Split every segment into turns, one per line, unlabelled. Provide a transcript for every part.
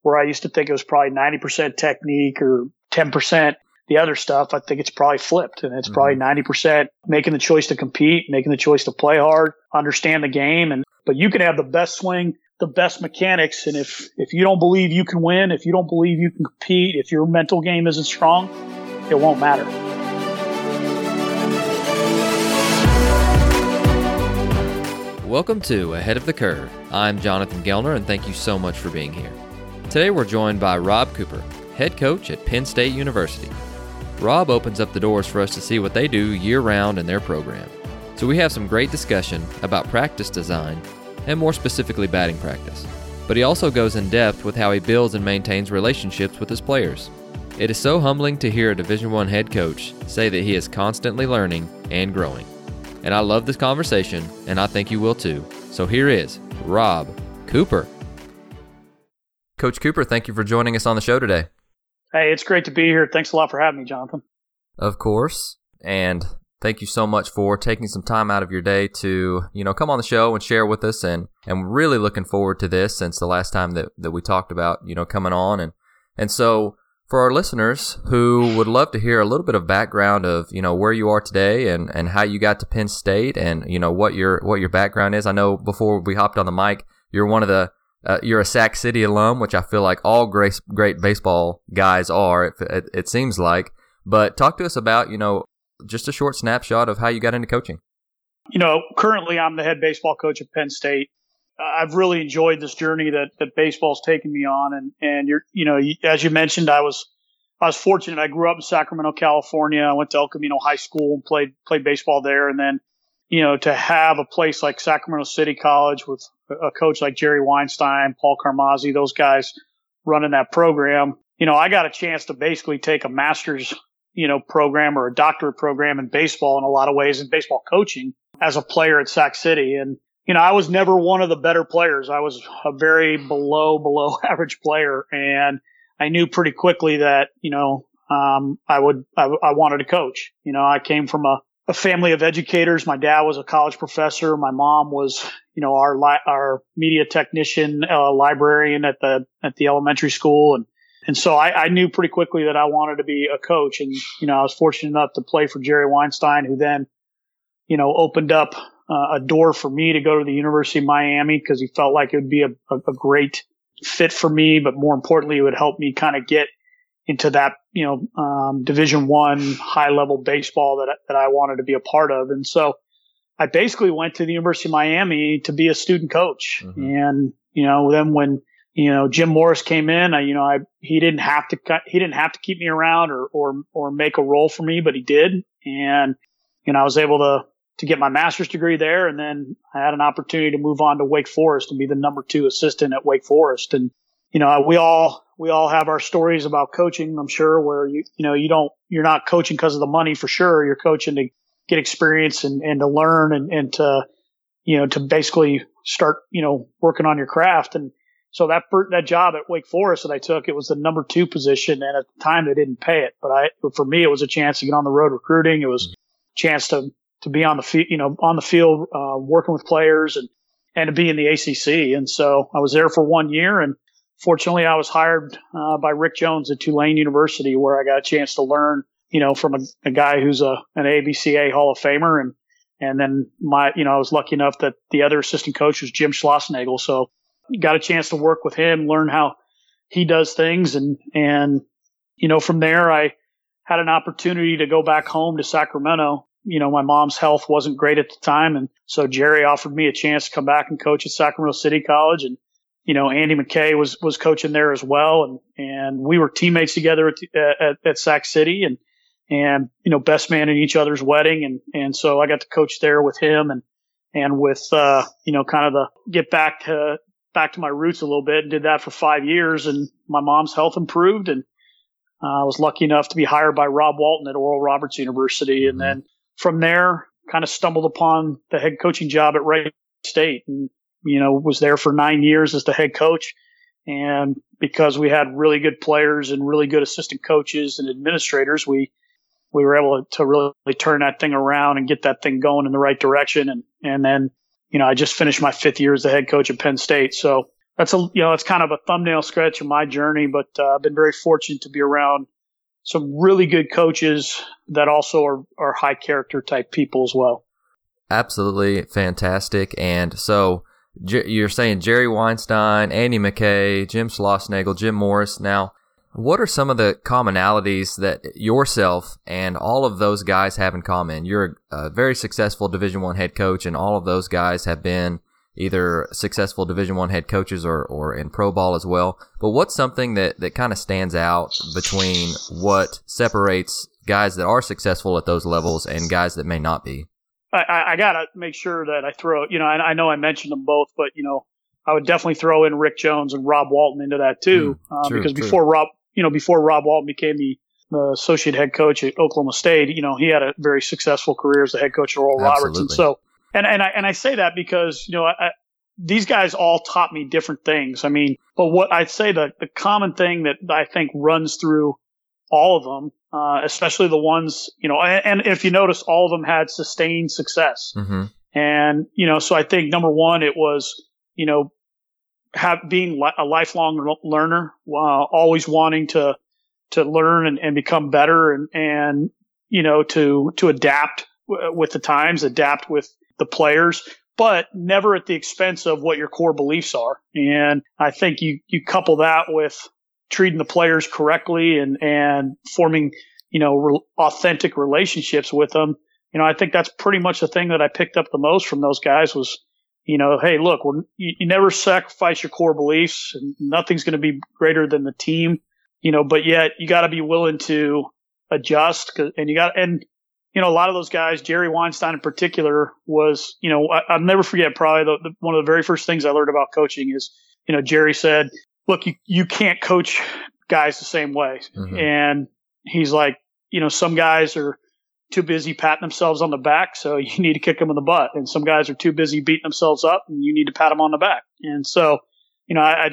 where I used to think it was probably 90% technique or 10% the other stuff. I think it's probably flipped, and it's probably 90% making the choice to compete, making the choice to play hard, understand the game. But you can have the best swing, the best mechanics, and if you don't believe you can win, if you don't believe you can compete, if your mental game isn't strong, it won't matter.
Welcome to Ahead of the Curve. I'm Jonathan Gelner, and thank you so much for being here. Today we're joined by Rob Cooper, head coach at Penn State University. Rob opens up the doors for us to see what they do year-round in their program. So we have some great discussion about practice design, and more specifically batting practice. But he also goes in depth with how he builds and maintains relationships with his players. It is so humbling to hear a Division I head coach say that he is constantly learning and growing. And I love this conversation, and I think you will too. So here is Rob Cooper. Coach Cooper, thank you for joining us on the show today.
Hey, it's great to be here. Thanks a lot for having me, Jonathan.
Of course. And thank you so much for taking some time out of your day to, come on the show and share with us. And really looking forward to this since the last time that we talked about, coming on. And so for our listeners who would love to hear a little bit of background of, where you are today and how you got to Penn State and, what your background is. I know before we hopped on the mic, you're one of the you're a Sac City alum, which I feel like all great baseball guys are, it seems like. But talk to us about, just a short snapshot of how you got into coaching.
Currently I'm the head baseball coach at Penn State. I've really enjoyed this journey that baseball's taken me on. And as you mentioned, I was fortunate. I grew up in Sacramento, California. I went to El Camino High School and played baseball there. And then, to have a place like Sacramento City College with a coach like Jerry Weinstein, Paul Carmazzi, those guys running that program, I got a chance to basically take a master's, program or a doctorate program in baseball in a lot of ways, in baseball coaching as a player at Sac City. And, I was never one of the better players. I was a very below average player. And I knew pretty quickly that, I wanted to coach. I came from a family of educators. My dad was a college professor. My mom was, our media technician, librarian at the elementary school. And so I knew pretty quickly that I wanted to be a coach. And, I was fortunate enough to play for Jerry Weinstein, who then, opened up a door for me to go to the University of Miami because he felt like it would be a great fit for me. But more importantly, it would help me kind of get into that, Division I high level baseball that I wanted to be a part of. And so I basically went to the University of Miami to be a student coach. Mm-hmm. And, then when, Jim Morris came in, he didn't have to keep me around or make a role for me, but he did. And, I was able to get my master's degree there. And then I had an opportunity to move on to Wake Forest and be the number 2 assistant at Wake Forest. And, we all have our stories about coaching, I'm sure, where you're not coaching because of the money for sure. You're coaching to get experience and to learn and to, to basically start, working on your craft. And so that job at Wake Forest that I took, it was the number 2 position. And at the time they didn't pay it, but for me, it was a chance to get on the road recruiting. It was a chance to be on the field, on the field, working with players and to be in the ACC. And so I was there for 1 year, and fortunately I was hired by Rick Jones at Tulane University, where I got a chance to learn, from a guy who's an ABCA Hall of Famer. And then I was lucky enough that the other assistant coach was Jim Schlossnagle. So got a chance to work with him, learn how he does things. And from there I had an opportunity to go back home to Sacramento. My mom's health wasn't great at the time. And so Jerry offered me a chance to come back and coach at Sacramento City College. And, Andy McKay was coaching there as well. And we were teammates together at Sac City and, best man in each other's wedding. And so I got to coach there with him and with, kind of get back to my roots a little bit, and did that for 5 years. And my mom's health improved, and I was lucky enough to be hired by Rob Walton at Oral Roberts University. Mm-hmm. And then from there, kind of stumbled upon the head coaching job at Wright State, and, was there for 9 years as the head coach. And because we had really good players and really good assistant coaches and administrators, we were able to really turn that thing around and get that thing going in the right direction. And then, I just finished my 5th year as the head coach at Penn State. So that's kind of a thumbnail sketch of my journey, but I've been very fortunate to be around some really good coaches that also are high character type people as well.
Absolutely fantastic. And so you're saying Jerry Weinstein, Andy McKay, Jim Schlossnagle, Jim Morris. Now, what are some of the commonalities that yourself and all of those guys have in common? You're a very successful Division I head coach, and all of those guys have been either successful Division I head coaches or in pro ball as well. But what's something that kind of stands out between what separates guys that are successful at those levels and guys that may not be?
I got to make sure that I throw, I know I mentioned them both, but, I would definitely throw in Rick Jones and Rob Walton into that too. Because before Rob Walton became the associate head coach at Oklahoma State, he had a very successful career as the head coach at Oral Roberts. And so, and I say that because, these guys all taught me different things. I mean, but what I'd say the common thing that I think runs through all of them, especially the ones, and if you notice, all of them had sustained success.
Mm-hmm.
And, so I think number one, it was, being a lifelong learner, always wanting to learn and become better and to adapt with the times, adapt with the players, but never at the expense of what your core beliefs are. And I think you couple that with treating the players correctly and forming, authentic relationships with them. I think that's pretty much the thing that I picked up the most from those guys was, hey, look, you never sacrifice your core beliefs, and nothing's going to be greater than the team, but yet you got to be willing to adjust. And a lot of those guys, Jerry Weinstein in particular, was, I'll never forget probably one of the very first things I learned about coaching is, Jerry said, look, you can't coach guys the same way.
Mm-hmm.
And he's like, some guys are too busy patting themselves on the back, so you need to kick them in the butt. And some guys are too busy beating themselves up, and you need to pat them on the back. And so, I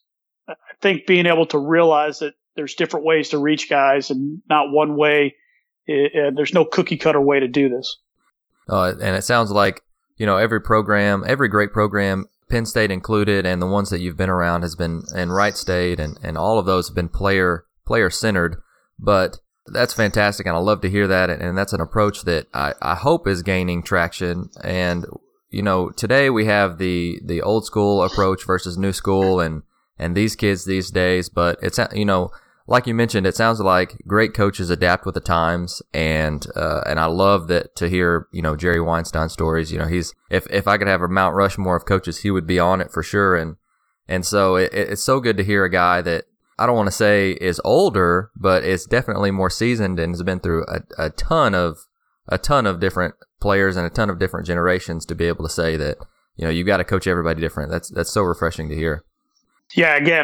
think being able to realize that there's different ways to reach guys and not one way. There's no cookie cutter way to do this.
And it sounds like, every great program, Penn State included, and the ones that you've been around has been, and Wright State, and all of those have been player centered. But that's fantastic, and I love to hear that. And that's an approach that I hope is gaining traction. And, today we have the old school approach versus new school and these kids these days. But it's, like you mentioned, it sounds like great coaches adapt with the times, and I love that to hear, Jerry Weinstein stories. He's, if I could have a Mount Rushmore of coaches, he would be on it for sure. And so it's so good to hear a guy that I don't want to say is older, but is definitely more seasoned and has been through a ton of different players and a ton of different generations to be able to say that, you've got to coach everybody different. That's so refreshing to hear.
Yeah. Again,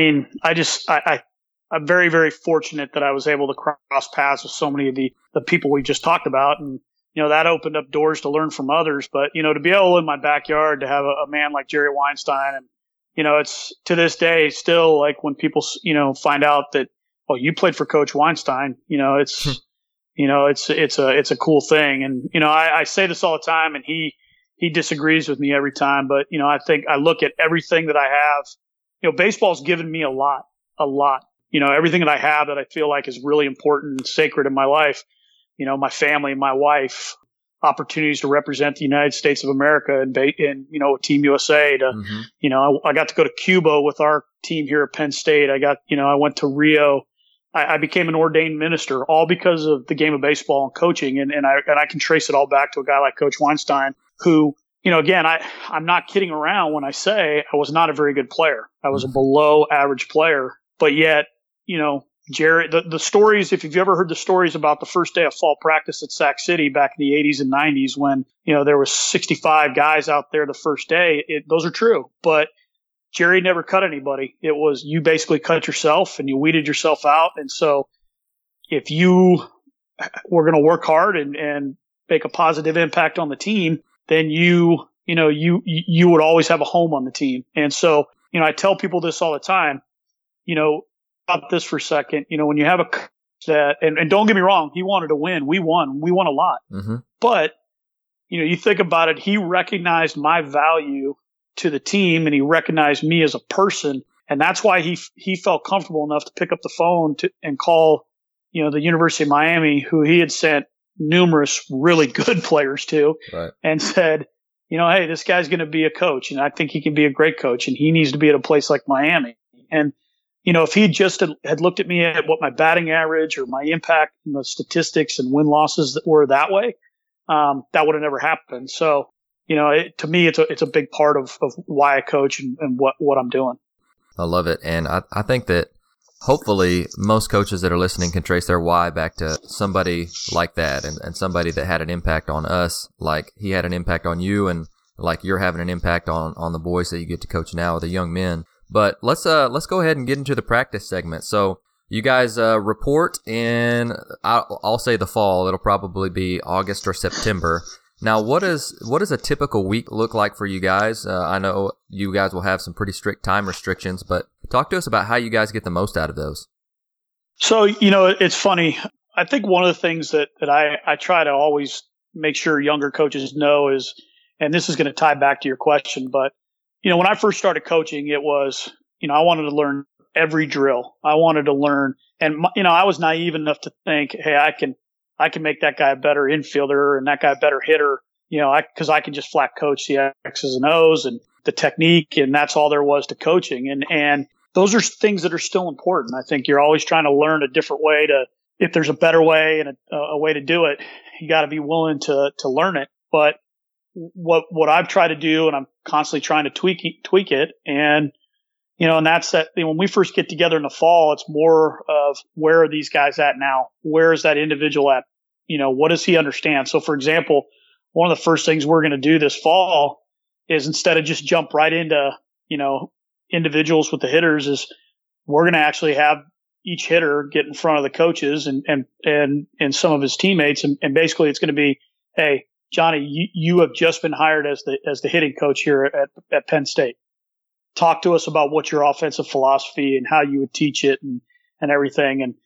I'm very, very fortunate that I was able to cross paths with so many of the people we just talked about. And, that opened up doors to learn from others. But, to be able in my backyard to have a man like Jerry Weinstein, and, it's to this day still like when people, find out that, oh, you played for Coach Weinstein, it's, it's a cool thing. And, I say this all the time, and he disagrees with me every time. But, I think I look at everything that I have, baseball's given me a lot. Everything that I have that I feel like is really important and sacred in my life, my family, my wife, opportunities to represent the United States of America and Team USA to,
Mm-hmm.
I got to go to Cuba with our team here at Penn State. I went to Rio. I became an ordained minister all because of the game of baseball and coaching. And I can trace it all back to a guy like Coach Weinstein who, again, I'm not kidding around when I say I was not a very good player. I was a below average player, but yet, Jerry, the stories, if you've ever heard the stories about the first day of fall practice at Sac City back in the 80s and 90s when, there was 65 guys out there the first day, those are true. But Jerry never cut anybody. It was you basically cut yourself and you weeded yourself out. And so if you were going to work hard and make a positive impact on the team, then you would always have a home on the team. And so, I tell people this all the time, about this for a second, when you have a coach that, and don't get me wrong, he wanted to win. We won a lot.
Mm-hmm.
But, you think about it, he recognized my value to the team and he recognized me as a person. And that's why he felt comfortable enough to pick up the phone and call, the University of Miami, who he had sent numerous really good players to,
right,
and said, hey, this guy's going to be a coach, and I think he can be a great coach, and he needs to be at a place like Miami. And, if he just had looked at me at what my batting average or my impact in the statistics and win-losses that were that way, that would have never happened. So, to me, it's a big part of why I coach and what I'm doing.
I love it. And I think that hopefully most coaches that are listening can trace their why back to somebody like that and somebody that had an impact on us, like he had an impact on you and like you're having an impact on the boys that you get to coach now, the young men. But let's go ahead and get into the practice segment. So you guys report in, I'll say the fall. It'll probably be August or September. Now, what does a typical week look like for you guys? I know you guys will have some pretty strict time restrictions, but talk to us about how you guys get the most out of those.
So, it's funny. I think one of the things that I try to always make sure younger coaches know is, and this is going to tie back to your question, but, when I first started coaching, it was, I wanted to learn every drill. I wanted to learn, and, I was naive enough to think, hey, I can make that guy a better infielder and that guy a better hitter, because I can just flat coach the X's and O's and the technique, and that's all there was to coaching. And those are things that are still important. I think you're always trying to learn a different way if there's a better way and a way to do it, you got to be willing to learn it. But what I've tried to do, and I'm constantly trying to tweak it, and and that's that. When we first get together in the fall, it's more of where are these guys at now? Where is that individual at? What does he understand? So, for example, one of the first things we're going to do this fall is instead of just jump right into, individuals with the hitters, is we're going to actually have each hitter get in front of the coaches and some of his teammates. And basically it's going to be, hey, Johnny, you have just been hired as the hitting coach here at Penn State. Talk to us about what your offensive philosophy and how you would teach it and everything. And,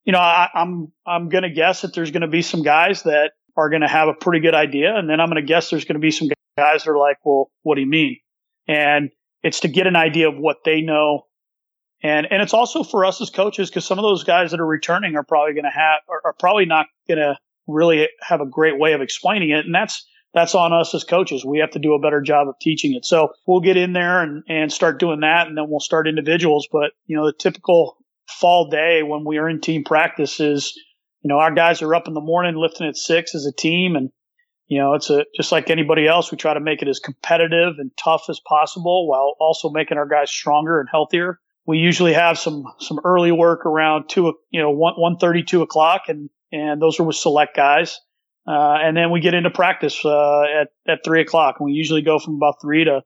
I'm going to guess that there's going to be some guys that are going to have a pretty good idea. And then I'm going to guess there's going to be some guys that are like, well, what do you mean? And it's to get an idea of what they know. And it's also for us as coaches, because some of those guys that are returning are probably going to are probably not going to really have a great way of explaining it. And that's on us as coaches. We have to do a better job of teaching it. So we'll get in there and start doing that, and then we'll start individuals. But, the typical fall day when we are in team practice is, our guys are up in the morning lifting at 6 as a team. And, it's just like anybody else, we try to make it as competitive and tough as possible while also making our guys stronger and healthier. We usually have some early work around 1:30, 2 o'clock, and those are with select guys. And then we get into practice at 3 o'clock, and we usually go from about 3 to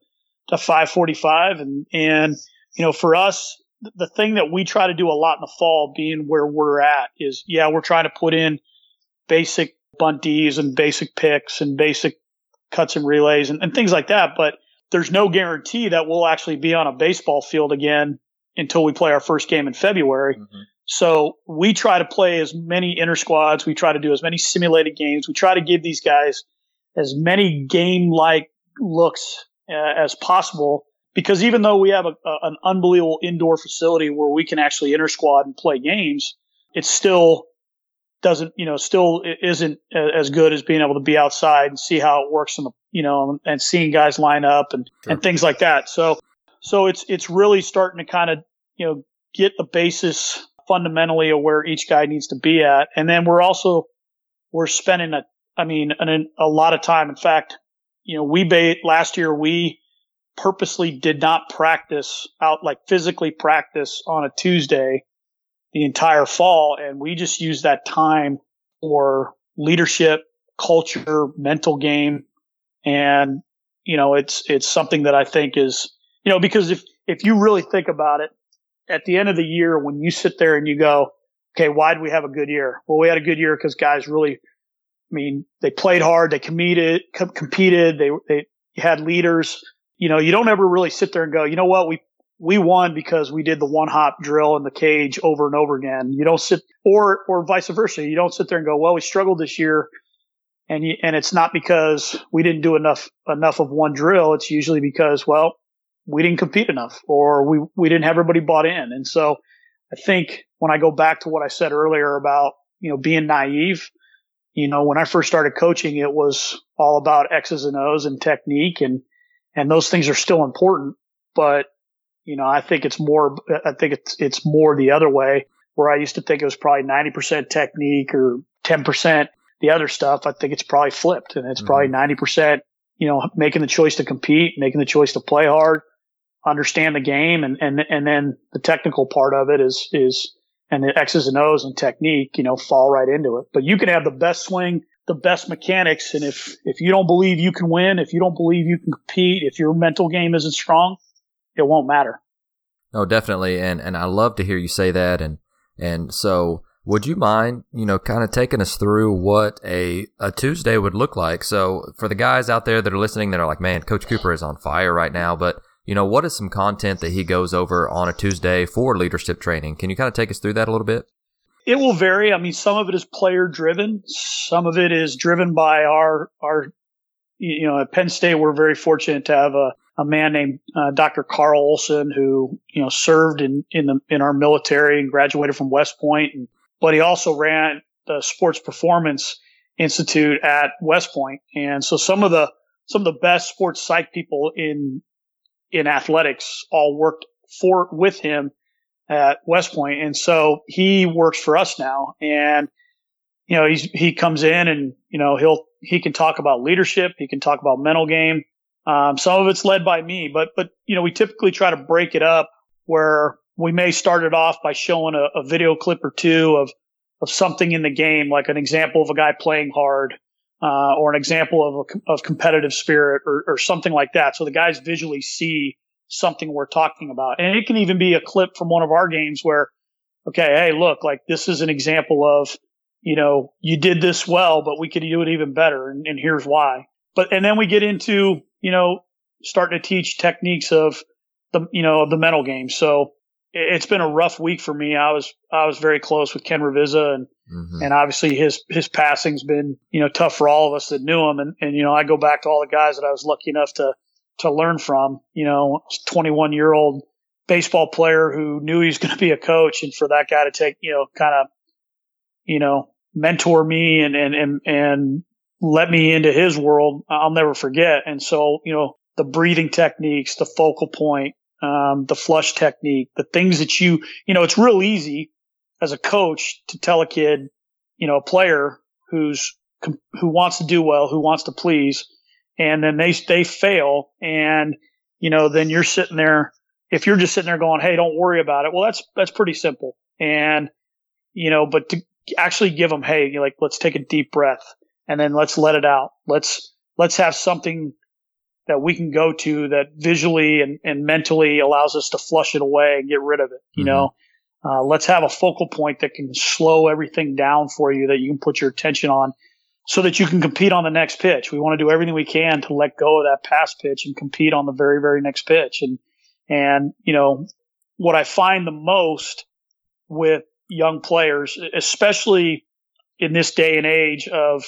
5:45. And for us, the thing that we try to do a lot in the fall, being where we're at, is we're trying to put in basic bunties and basic picks and basic cuts and relays and things like that. But there's no guarantee that we'll actually be on a baseball field again until we play our first game in February. Mm-hmm. So we try to play as many inter squads. We try to do as many simulated games. We try to give these guys as many game-like looks as possible, because even though we have an unbelievable indoor facility where we can actually inter squad and play games, it still isn't as good as being able to be outside and see how it works and seeing guys line up and things like that. So it's really starting to kind of, get the basis fundamentally of where each guy needs to be at. And then we're spending a lot of time. In fact, last year we purposely did not practice out, like physically practice on a Tuesday the entire fall. And we just used that time for leadership, culture, mental game. And, it's something that I think is, because if you really think about it, at the end of the year, when you sit there and you go, okay, why did we have a good year? Well, we had a good year because guys really, they played hard, they competed, they had leaders. You don't ever really sit there and go, you know what, we won because we did the one hop drill in the cage over and over again. You don't sit, or vice versa. You don't sit there and go, well, we struggled this year, And it's not because we didn't do enough of one drill. It's usually because, well, we didn't compete enough, or we didn't have everybody bought in. And so I think when I go back to what I said earlier about, being naive, when I first started coaching, it was all about X's and O's and technique, and those things are still important. But, I think it's more the other way, where I used to think it was probably 90% technique or 10% the other stuff. I think it's probably flipped, and it's probably 90%, making the choice to compete, making the choice to play hard, understand the game. And then the technical part of it is, and the X's and O's and technique, fall right into it. But you can have the best swing, the best mechanics. And if you don't believe you can win, if you don't believe you can compete, if your mental game isn't strong, it won't matter.
No, definitely. And I love to hear you say that. And so would you mind, kind of taking us through what a Tuesday would look like? So for the guys out there that are listening that are like, man, Coach Cooper is on fire right now, but what is some content that he goes over on a Tuesday for leadership training? Can you kind of take us through that a little bit?
It will vary. I mean, some of it is player driven. Some of it is driven by our at Penn State, we're very fortunate to have a man named Dr. Carl Olson, who, served in our military and graduated from West Point. But he also ran the Sports Performance Institute at West Point. And so some of the best sports psych people in athletics all worked with him at West Point. And so he works for us now. And, he comes in and, he can talk about leadership. He can talk about mental game. Some of it's led by me, but we typically try to break it up where we may start it off by showing a video clip or two of something in the game, like an example of a guy playing hard, or an example of competitive spirit or something like that. So the guys visually see something we're talking about. And it can even be a clip from one of our games where, okay, hey, look, like this is an example of, you did this well, but we could do it even better. And here's why. And then we get into, starting to teach techniques of the mental game. So it's been a rough week for me. I was very close with Ken Ravizza, and obviously his passing's been, tough for all of us that knew him. And I go back to all the guys that I was lucky enough to learn from, 21-year-old baseball player who knew he was going to be a coach, and for that guy to take, kind of, mentor me and let me into his world, I'll never forget. And so, the breathing techniques, the focal point, the flush technique, the things that it's real easy as a coach to tell a kid, a player who wants to do well, who wants to please, and then they fail. And, then you're sitting there, if you're just sitting there going, hey, don't worry about it. Well, that's pretty simple. And, but to actually give them, hey, let's take a deep breath and then let's let it out. Let's have something that we can go to that visually and mentally allows us to flush it away and get rid of it. Let's have a focal point that can slow everything down for you, that you can put your attention on so that you can compete on the next pitch. We want to do everything we can to let go of that past pitch and compete on the very, very next pitch. And what I find the most with young players, especially in this day and age of,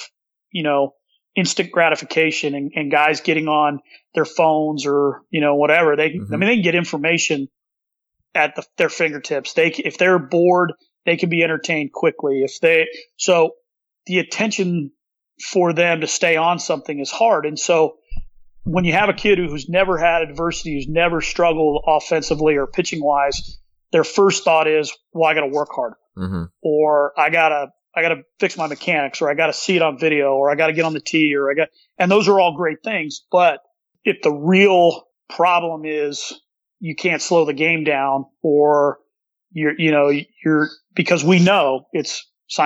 instant gratification and guys getting on their phones or, whatever, they can get information at their fingertips. If they're bored, they can be entertained quickly. So the attention for them to stay on something is hard. And so when you have a kid who's never had adversity, who's never struggled offensively or pitching wise, their first thought is, well, I got to work hard, or I got to fix my mechanics, or I got to see it on video, or I got to get on the tee, and those are all great things. But if the real problem is you can't slow the game down, or because we know it's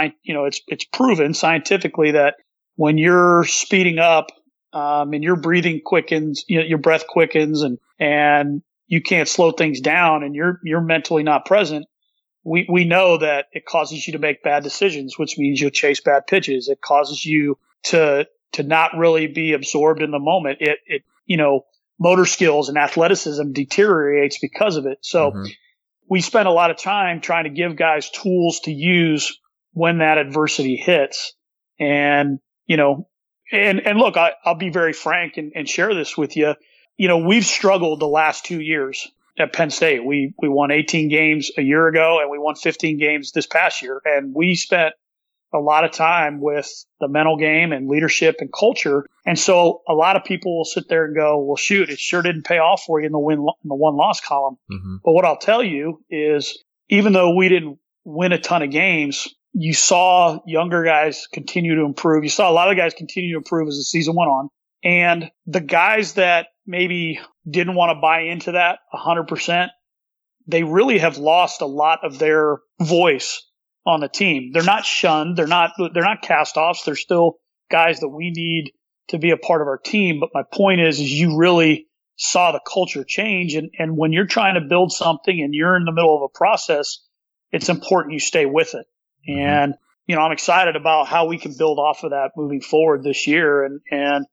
proven scientifically that when you're speeding up, and your breathing quickens, your breath quickens, and you can't slow things down, and you're mentally not present. We know that it causes you to make bad decisions, which means you'll chase bad pitches. It causes you to not really be absorbed in the moment. It motor skills and athleticism deteriorates because of it. So we spend a lot of time trying to give guys tools to use when that adversity hits. And, And look, I'll be very frank and share this with you. We've struggled the last 2 years at Penn State. We won 18 games a year ago, and we won 15 games this past year. And we spent a lot of time with the mental game and leadership and culture. And so a lot of people will sit there and go, well, shoot, it sure didn't pay off for you in the win-loss column.
Mm-hmm.
But what I'll tell you is, even though we didn't win a ton of games, you saw younger guys continue to improve. You saw a lot of guys continue to improve as the season went on. And the guys that maybe didn't want to buy into that 100%, they really have lost a lot of their voice on the team. They're not shunned. They're not cast-offs. They're still guys that we need to be a part of our team. But my point is you really saw the culture change. And when you're trying to build something and you're in the middle of a process, it's important you stay with it.
Mm-hmm.
And, I'm excited about how we can build off of that moving forward this year. And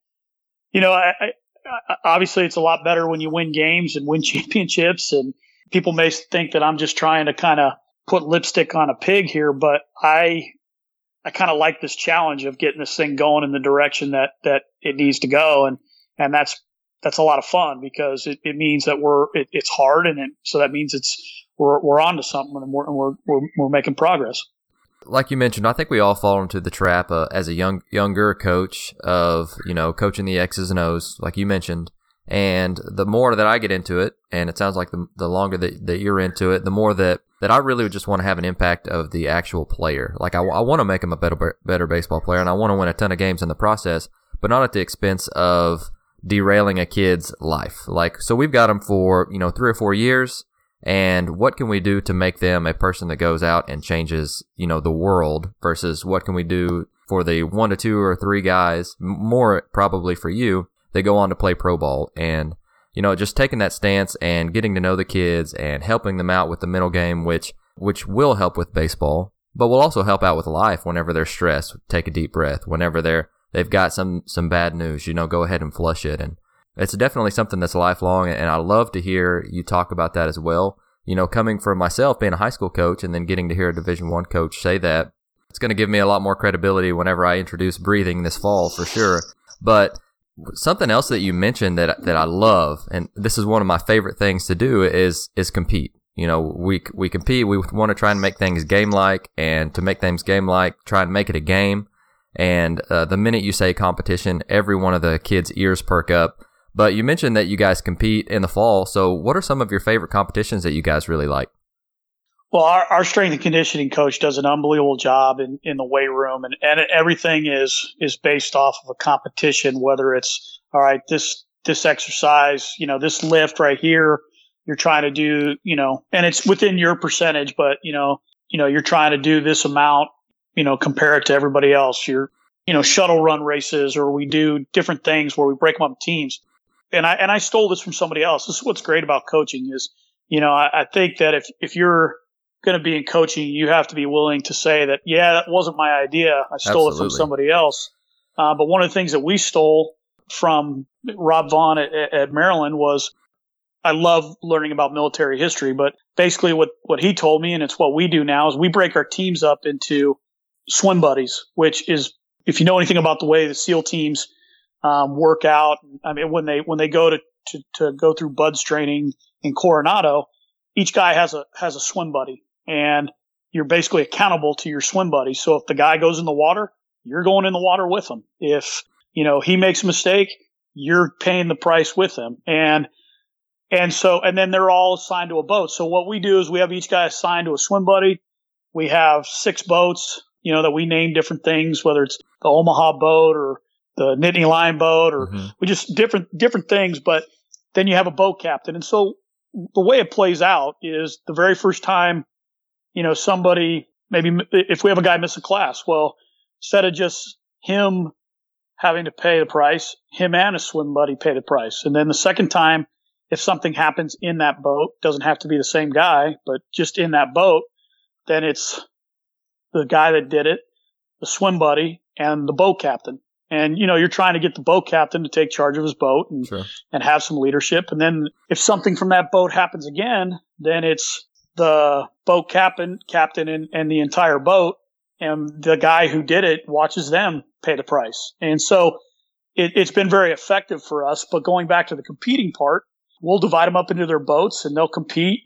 I obviously it's a lot better when you win games and win championships. And people may think that I'm just trying to kind of put lipstick on a pig here, but I kind of like this challenge of getting this thing going in the direction that it needs to go. And that's a lot of fun because it means that it's hard. So that means we're on to something and we're making progress.
Like you mentioned, I think we all fall into the trap as a younger coach of, coaching the X's and O's, like you mentioned. And the more that I get into it, and it sounds like the longer that you're into it, the more that I really just want to have an impact of the actual player. Like I want to make him a better baseball player, and I want to win a ton of games in the process, but not at the expense of derailing a kid's life. So we've got them for, 3 or 4 years. And what can we do to make them a person that goes out and changes, the world versus what can we do for the 1 to 2 or 3 guys, more probably for you, they go on to play pro ball. And, just taking that stance and getting to know the kids and helping them out with the mental game, which will help with baseball, but will also help out with life whenever they're stressed. Take a deep breath. Whenever they've got some bad news, go ahead and flush it. And it's definitely something that's lifelong, and I love to hear you talk about that as well. Coming from myself being a high school coach and then getting to hear a Division I coach say that, it's going to give me a lot more credibility whenever I introduce breathing this fall for sure. But something else that you mentioned that I love, and this is one of my favorite things to do, is compete. We compete. We want to try and make things game-like, and to make things game-like, try and make it a game. And the minute you say competition, every one of the kids' ears perk up. But you mentioned that you guys compete in the fall. So what are some of your favorite competitions that you guys really like?
Well, our strength and conditioning coach does an unbelievable job in the weight room, and everything is based off of a competition, whether it's, all right, this exercise, this lift right here, you're trying to do, and it's within your percentage, but, you're trying to do this amount, compare it to everybody else. You're, shuttle run races, or we do different things where we break them up in teams. And I stole this from somebody else. This is what's great about coaching is, I think that if you're going to be in coaching, you have to be willing to say that, yeah, that wasn't my idea. I stole it from somebody else. But one of the things that we stole from Rob Vaughn at Maryland was, I love learning about military history, but basically what he told me, and it's what we do now, is we break our teams up into swim buddies, which is, if you know anything about the way the SEAL teams work out, I mean, when they go to go through BUD/S training in Coronado, each guy has a swim buddy, and you're basically accountable to your swim buddy. So if the guy goes in the water, you're going in the water with him. If he makes a mistake, you're paying the price with him. And then they're all assigned to a boat. So what we do is we have each guy assigned to a swim buddy. We have 6 boats, that we name different things, whether it's the Omaha boat or the Nittany Lion boat, or we just different things. But then you have a boat captain. And so the way it plays out is the very first time, somebody, maybe if we have a guy miss a class, well, instead of just him having to pay the price, him and a swim buddy pay the price. And then the second time, if something happens in that boat, doesn't have to be the same guy, but just in that boat, then it's the guy that did it, the swim buddy, and the boat captain. And, you're trying to get the boat captain to take charge of his boat and have some leadership. And then if something from that boat happens again, then it's the boat captain and the entire boat. And the guy who did it watches them pay the price. And so it's been very effective for us. But going back to the competing part, we'll divide them up into their boats and they'll compete,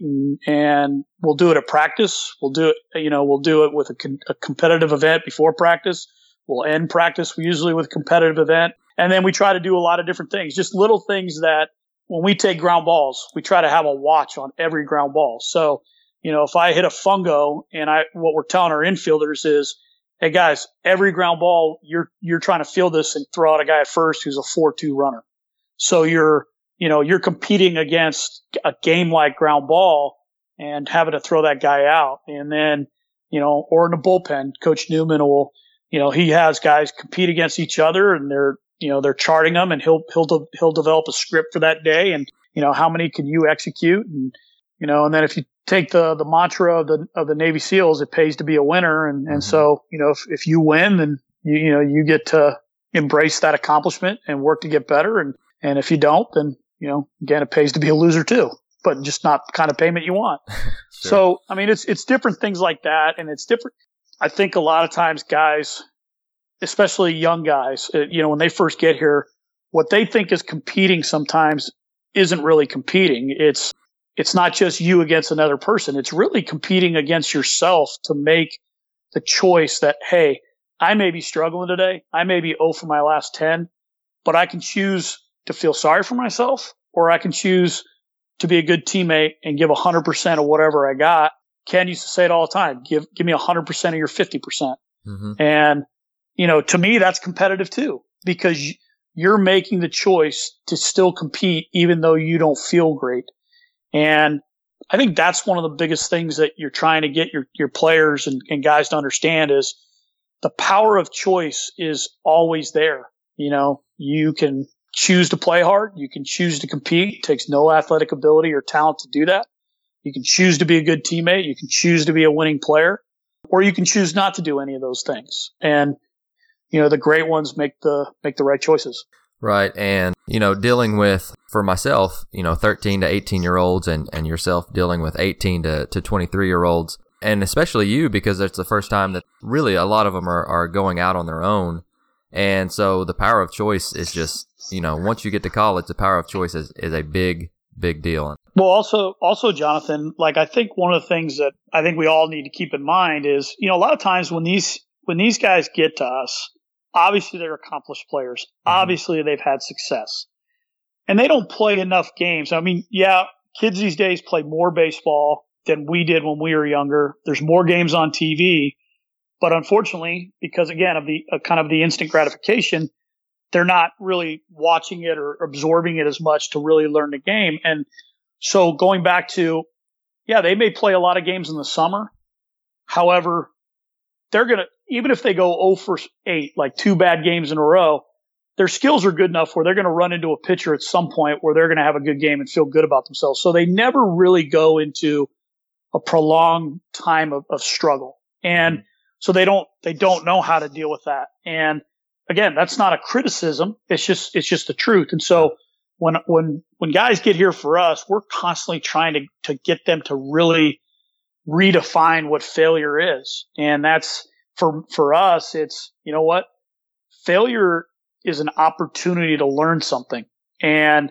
and we'll do it at practice. We'll do it with a competitive event before practice. We'll end practice usually with a competitive event. And then we try to do a lot of different things, just little things that when we take ground balls, we try to have a watch on every ground ball. So, if I hit a fungo and what we're telling our infielders is, hey guys, every ground ball, you're trying to field this and throw out a guy at first who's a 4-2 runner. So you're competing against a game like ground ball and having to throw that guy out. And then, or in the bullpen, Coach Newman will, he has guys compete against each other, and they're charting them, and he'll develop a script for that day. And, how many can you execute? And, and then if you take the mantra of the Navy SEALs, it pays to be a winner. And so, if you win, then you get to embrace that accomplishment and work to get better. And if you don't, then, again, it pays to be a loser too, but just not the kind of payment you want. Sure. So, I mean, it's different things like that. And it's different. I think a lot of times guys, especially young guys, when they first get here, what they think is competing sometimes isn't really competing. It's not just you against another person. It's really competing against yourself to make the choice that, hey, I may be struggling today. I may be 0 for my last 10, but I can choose to feel sorry for myself, or I can choose to be a good teammate and give 100% of whatever I got. Ken used to say it all the time. Give me 100% of your 50%. Mm-hmm. And, to me, that's competitive too, because you're making the choice to still compete even though you don't feel great. And I think that's one of the biggest things that you're trying to get your players and guys to understand is the power of choice is always there. You can choose to play hard. You can choose to compete. It takes no athletic ability or talent to do that. You can choose to be a good teammate. You can choose to be a winning player, or you can choose not to do any of those things. And, the great ones make the right choices.
Right. And, dealing with, for myself, 13 to 18-year-olds and yourself dealing with 18 to 23-year-olds, and especially you, because it's the first time that really a lot of them are going out on their own. And so the power of choice is just, once you get to college, the power of choice is a big deal.
Well, also, Jonathan, I think one of the things that I think we all need to keep in mind is, a lot of times when these guys get to us, obviously they're accomplished players. Mm-hmm. Obviously they've had success, and they don't play enough games. I mean, yeah, kids these days play more baseball than we did when we were younger. There's more games on TV, but unfortunately, because again of the kind of the instant gratification, they're not really watching it or absorbing it as much to really learn the game. And so going back to, yeah, they may play a lot of games in the summer. However, they're going to, even if they go 0 for 8, like 2 bad games in a row, their skills are good enough where they're going to run into a pitcher at some point where they're going to have a good game and feel good about themselves. So they never really go into a prolonged time of struggle. And so they don't know how to deal with that. And again, that's not a criticism. It's just the truth. And so when guys get here for us, we're constantly trying to get them to really redefine what failure is. And that's for us, it's, failure is an opportunity to learn something. And,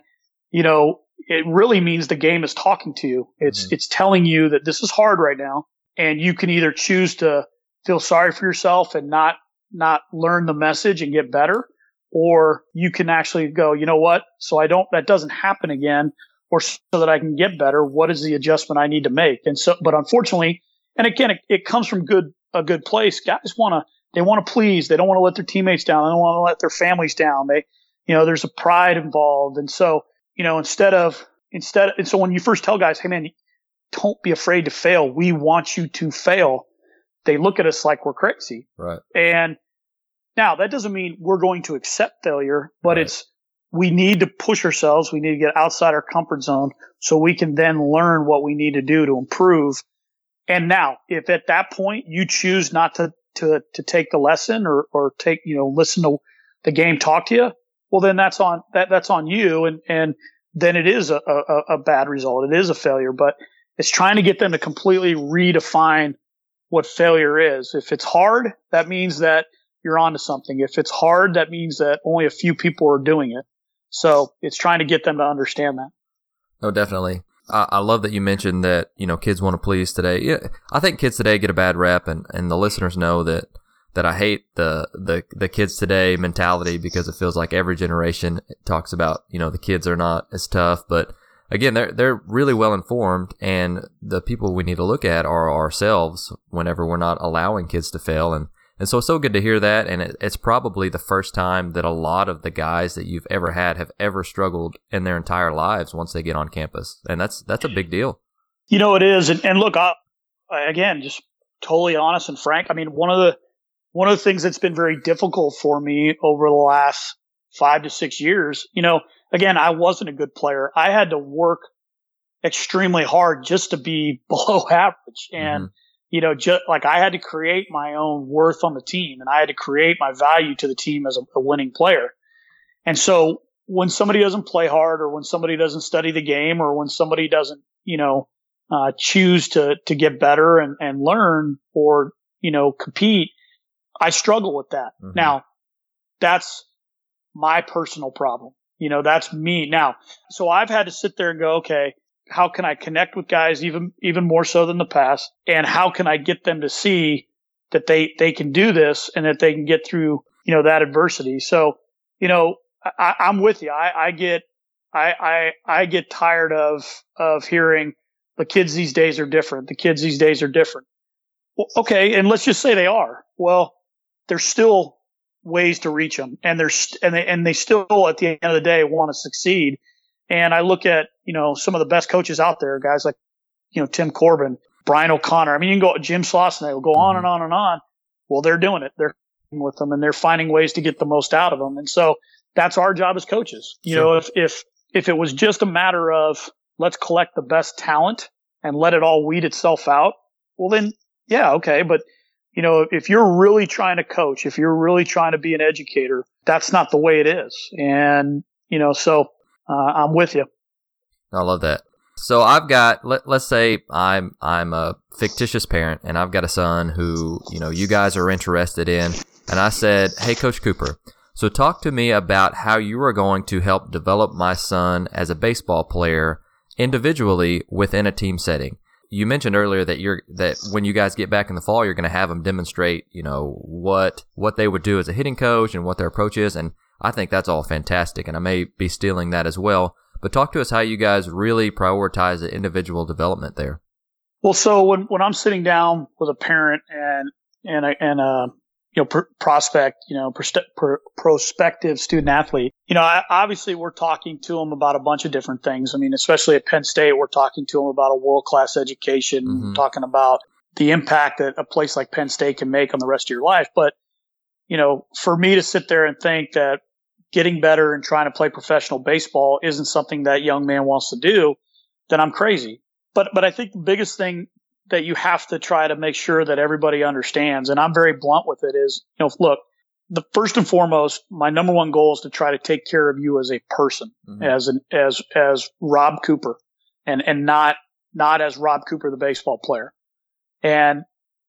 it really means the game is talking to you. It's telling you that this is hard right now. And you can either choose to feel sorry for yourself and not learn the message and get better, or you can actually go, so that doesn't happen again, or so that I can get better. What is the adjustment I need to make? And so, but unfortunately, and again, it comes from a good place. Guys want to please. They don't want to let their teammates down. They don't want to let their families down. There's a pride involved. And so, so when you first tell guys, hey man, don't be afraid to fail. We want you to fail. They look at us like we're crazy.
Right.
And now that doesn't mean we're going to accept failure, but we need to push ourselves. We need to get outside our comfort zone so we can then learn what we need to do to improve. And now, if at that point you choose not to take the lesson or take, listen to the game talk to you, well, then that's on you. And then it is a bad result. It is a failure, but it's trying to get them to completely redefine what failure is. If it's hard, that means that you're onto something. If it's hard, that means that only a few people are doing it. So it's trying to get them to understand that.
Oh, definitely. I love that you mentioned that, kids want to please today. Yeah, I think kids today get a bad rep, and the listeners know that I hate the kids today mentality, because it feels like every generation talks about, the kids are not as tough. But again, they're really well informed, and the people we need to look at are ourselves whenever we're not allowing kids to fail. And so it's so good to hear that. And it's probably the first time that a lot of the guys that you've ever had have ever struggled in their entire lives once they get on campus. And that's a big deal.
It is. And look, again, just totally honest and frank. I mean, one of the things that's been very difficult for me over the last 5 to 6 years, again, I wasn't a good player. I had to work extremely hard just to be below average. And, just like I had to create my own worth on the team, and I had to create my value to the team as a winning player. And so when somebody doesn't play hard, or when somebody doesn't study the game, or when somebody doesn't, choose to get better and learn, or, compete, I struggle with that. Mm-hmm. Now, that's my personal problem. That's me now. So I've had to sit there and go, okay, how can I connect with guys even more so than the past? And how can I get them to see that they can do this, and that they can get through, that adversity? So, I'm with you. I get tired of hearing the kids these days are different. The kids these days are different. Well, okay. And let's just say they are. Well, there's still ways to reach them, and they still at the end of the day want to succeed. And I look at, some of the best coaches out there, guys like, Tim Corbin, Brian O'Connor. I mean, you can go Jim Slauson, they'll go on and on and on. Well, they're doing it. They're with them, and they're finding ways to get the most out of them. And so that's our job as coaches. Sure. If it was just a matter of let's collect the best talent and let it all weed itself out, well then, yeah, okay. But if you're really trying to coach, if you're really trying to be an educator, that's not the way it is. And, so I'm with you.
I love that. So I've got, let's say I'm a fictitious parent, and I've got a son who, you guys are interested in. And I said, hey, Coach Cooper, so talk to me about how you are going to help develop my son as a baseball player individually within a team setting. You mentioned earlier that when you guys get back in the fall, you're going to have them demonstrate, what they would do as a hitting coach and what their approach is. And I think that's all fantastic, and I may be stealing that as well. But talk to us how you guys really prioritize the individual development there.
Well, so when I'm sitting down with a parent and a prospect, prospective student athlete, obviously we're talking to them about a bunch of different things. I mean, especially at Penn State, we're talking to them about a world-class education, mm-hmm. talking about the impact that a place like Penn State can make on the rest of your life. But, for me to sit there and think that getting better and trying to play professional baseball isn't something that young man wants to do, then I'm crazy. But I think the biggest thing that you have to try to make sure that everybody understands, and I'm very blunt with it, is, look, the first and foremost, my number one goal is to try to take care of you as a person, mm-hmm. as Rob Cooper, and not as Rob Cooper, the baseball player. And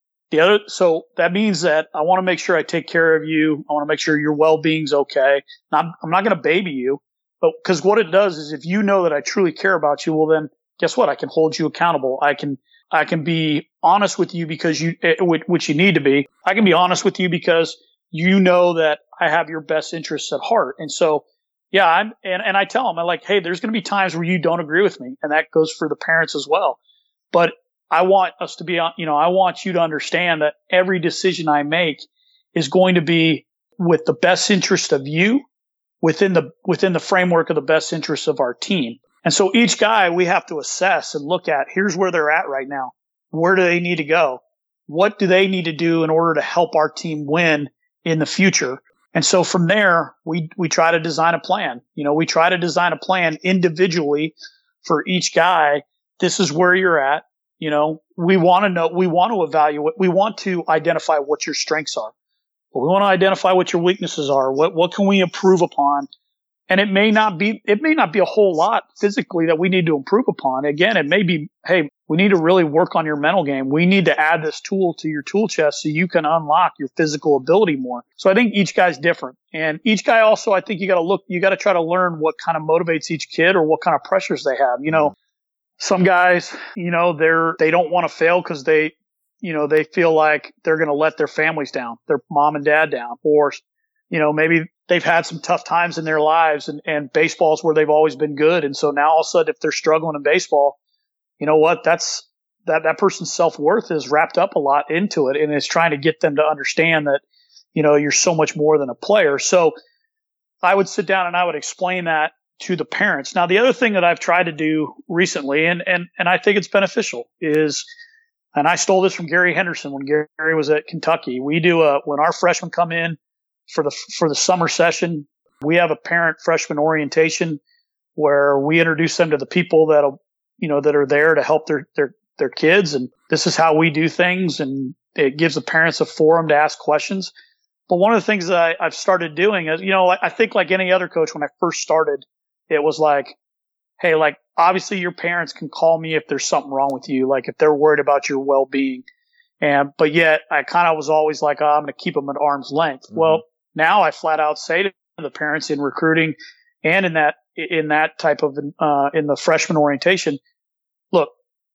so that means that I want to make sure I take care of you. I want to make sure your well-being's okay. I'm not going to baby you, but because what it does is, if you know that I truly care about you, well then guess what? I can hold you accountable. I can be honest with you because which you need to be. I can be honest with you because you know that I have your best interests at heart. And so, yeah, and I tell them, I'm like, hey, there's going to be times where you don't agree with me, and that goes for the parents as well. But I want us to be, I want you to understand that every decision I make is going to be with the best interest of you within the framework of the best interest of our team. And so each guy we have to assess and look at, here's where they're at right now. Where do they need to go? What do they need to do in order to help our team win in the future? And so from there, we try to design a plan. We try to design a plan individually for each guy. This is where you're at. We want to know, we want to evaluate, we want to identify what your strengths are. But we want to identify what your weaknesses are. What can we improve upon? And it may not be a whole lot physically that we need to improve upon. Again, it may be, hey, we need to really work on your mental game. We need to add this tool to your tool chest so you can unlock your physical ability more. So I think each guy's different. And each guy also, I think you got to try to learn what kind of motivates each kid or what kind of pressures they have. Some guys, they don't want to fail because they feel like they're going to let their families down, their mom and dad down, or, maybe they've had some tough times in their lives and baseball's where they've always been good. And so now all of a sudden, if they're struggling in baseball, you know what? That person's self-worth is wrapped up a lot into it. And it's trying to get them to understand that, you're so much more than a player. So I would sit down and I would explain that to the parents. Now, the other thing that I've tried to do recently, and I think it's beneficial is, and I stole this from Gary Henderson when Gary was at Kentucky. We do when our freshmen come in for the summer session, we have a parent freshman orientation where we introduce them to the people that are there to help their kids. And this is how we do things. And it gives the parents a forum to ask questions. But one of the things that I've started doing is, I think like any other coach, when I first started, it was like, hey, like, obviously your parents can call me if there's something wrong with you, like if they're worried about your well-being. But yet I kind of was always like, I'm going to keep them at arm's length. Mm-hmm. Well, now I flat out say to the parents in recruiting and in that type of, in the freshman orientation, look,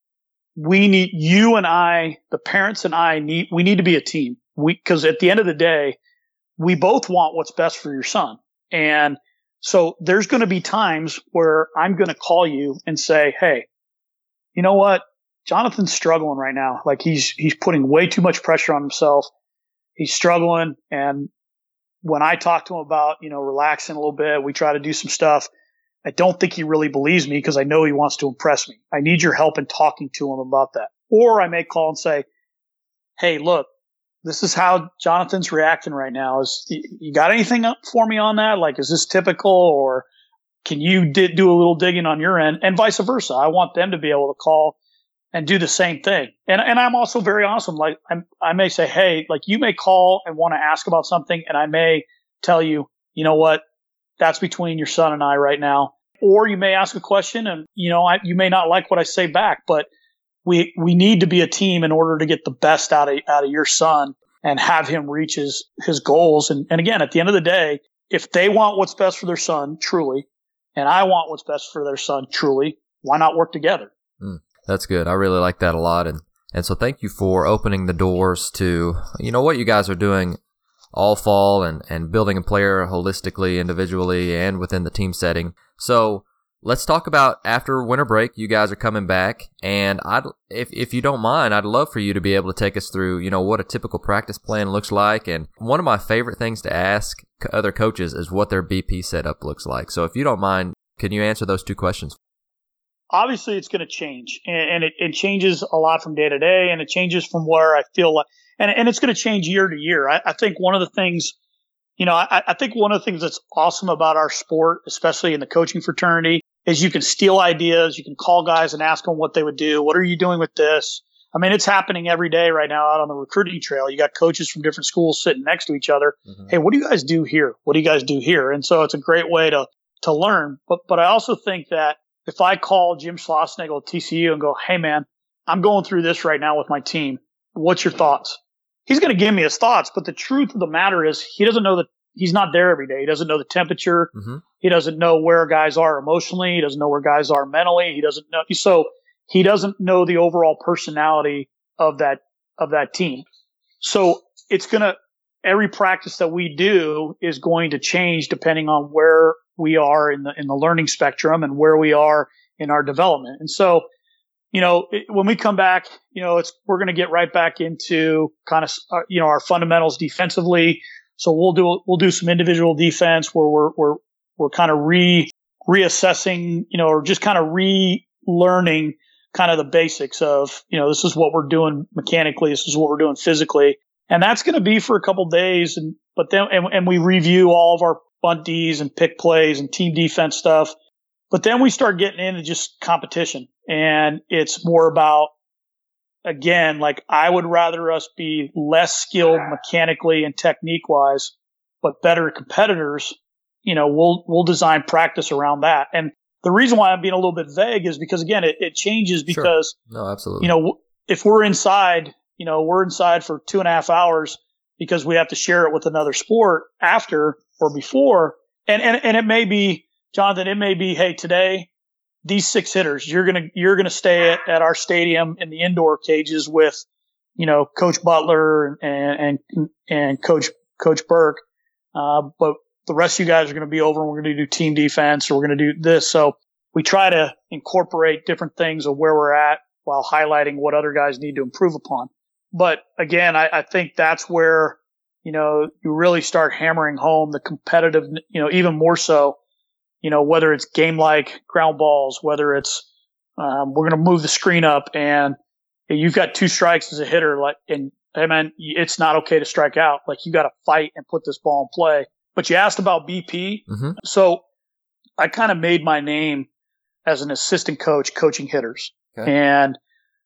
we need you and I, the parents and we need to be a team. Because at the end of the day, we both want what's best for your son. And so there's going to be times where I'm going to call you and say, hey, you know what? Jonathan's struggling right now. Like he's putting way too much pressure on himself. He's struggling. And when I talk to him about, relaxing a little bit, we try to do some stuff. I don't think he really believes me because I know he wants to impress me. I need your help in talking to him about that. Or I may call and say, hey, look, this is how Jonathan's reacting right now. You got anything up for me on that? Like, is this typical, or can you do a little digging on your end? And vice versa. I want them to be able to call and do the same thing. And I'm also very honest. Like, I may say, hey, like you may call and want to ask about something, and I may tell you, you know what, that's between your son and I right now. Or you may ask a question, and you may not like what I say back, but we need to be a team in order to get the best out of your son and have him reach his goals. And again, at the end of the day, if they want what's best for their son, truly, and I want what's best for their son, truly, why not work together?
That's good. I really like that a lot. And so thank you for opening the doors to, what you guys are doing all fall and building a player holistically, individually, and within the team setting. So let's talk about after winter break. You guys are coming back, and if you don't mind, I'd love for you to be able to take us through, what a typical practice plan looks like. And one of my favorite things to ask other coaches is what their BP setup looks like. So if you don't mind, can you answer those two questions?
Obviously, it's going to change, and it changes a lot from day to day, and it changes from where I feel like, and it's going to change year to year. I think one of the things, I think one of the things that's awesome about our sport, especially in the coaching fraternity, is you can steal ideas. You can call guys and ask them what they would do. What are you doing with this? I mean, it's happening every day right now out on the recruiting trail. You got coaches from different schools sitting next to each other. Mm-hmm. Hey, what do you guys do here? What do you guys do here? And so it's a great way to learn. But I also think that if I call Jim Schlossnagle at TCU and go, hey, man, I'm going through this right now with my team. What's your thoughts? He's going to give me his thoughts. But the truth of the matter is he doesn't know that he's not there every day. He doesn't know the temperature. Mm-hmm. He doesn't know where guys are emotionally. He doesn't know where guys are mentally. He doesn't know. So he doesn't know the overall personality of that team. So it's going to, every practice that we do is going to change depending on where we are in the learning spectrum and where we are in our development. And so, when we come back, we're going to get right back into kind of, our fundamentals defensively. So we'll do some individual defense where we're kind of reassessing, or just kind of relearning kind of the basics of, this is what we're doing mechanically. This is what we're doing physically. And that's going to be for a couple of days. But then we review all of our bunt Ds and pick plays and team defense stuff. But then we start getting into just competition, and it's more about, again, like I would rather us be less skilled mechanically and technique wise, but better competitors. We'll design practice around that. And the reason why I'm being a little bit vague is because, again, it changes because,
sure. No, absolutely.
If we're inside, we're inside for 2.5 hours because we have to share it with another sport after or before. And it may be, Jonathan, it may be, hey, today, these 6 hitters, you're going to stay at our stadium in the indoor cages with, Coach Butler and Coach Burke. But the rest of you guys are going to be over and we're going to do team defense or we're going to do this. So we try to incorporate different things of where we're at while highlighting what other guys need to improve upon. But again, I think that's where, you really start hammering home the competitive, even more so, whether it's game-like ground balls, whether it's, we're going to move the screen up and you've got 2 strikes as a hitter, and hey man, it's not okay to strike out. Like, you got to fight and put this ball in play. But you asked about BP.
Mm-hmm.
So I kind of made my name as an assistant coach coaching hitters.
Okay.
And,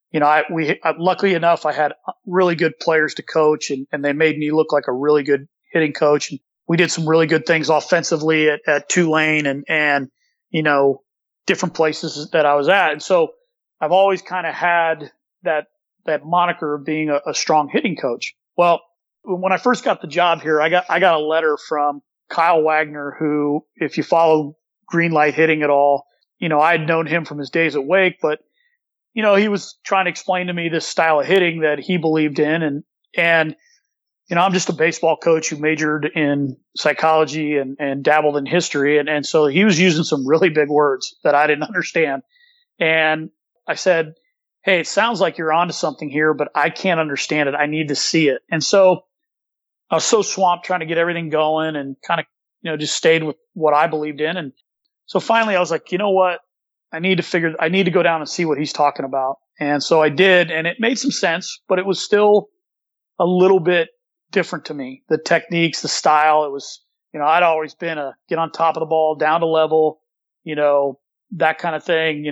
luckily enough, I had really good players to coach and they made me look like a really good hitting coach. And we did some really good things offensively at Tulane and, different places that I was at. And so I've always kind of had that moniker of being a strong hitting coach. Well, when I first got the job here, I got a letter from Kyle Wagner, who, if you follow green light hitting at all, I had known him from his days at Wake, but he was trying to explain to me this style of hitting that he believed in. And I'm just a baseball coach who majored in psychology and dabbled in history. And so he was using some really big words that I didn't understand. And I said, hey, it sounds like you're onto something here, but I can't understand it. I need to see it. And so I was so swamped trying to get everything going and kind of, just stayed with what I believed in. And so finally I was like, you know what? I need to go down and see what he's talking about. And so I did, and it made some sense, but it was still a little bit different to me. The techniques, the style, it was, I'd always been a get on top of the ball, down to level, that kind of thing,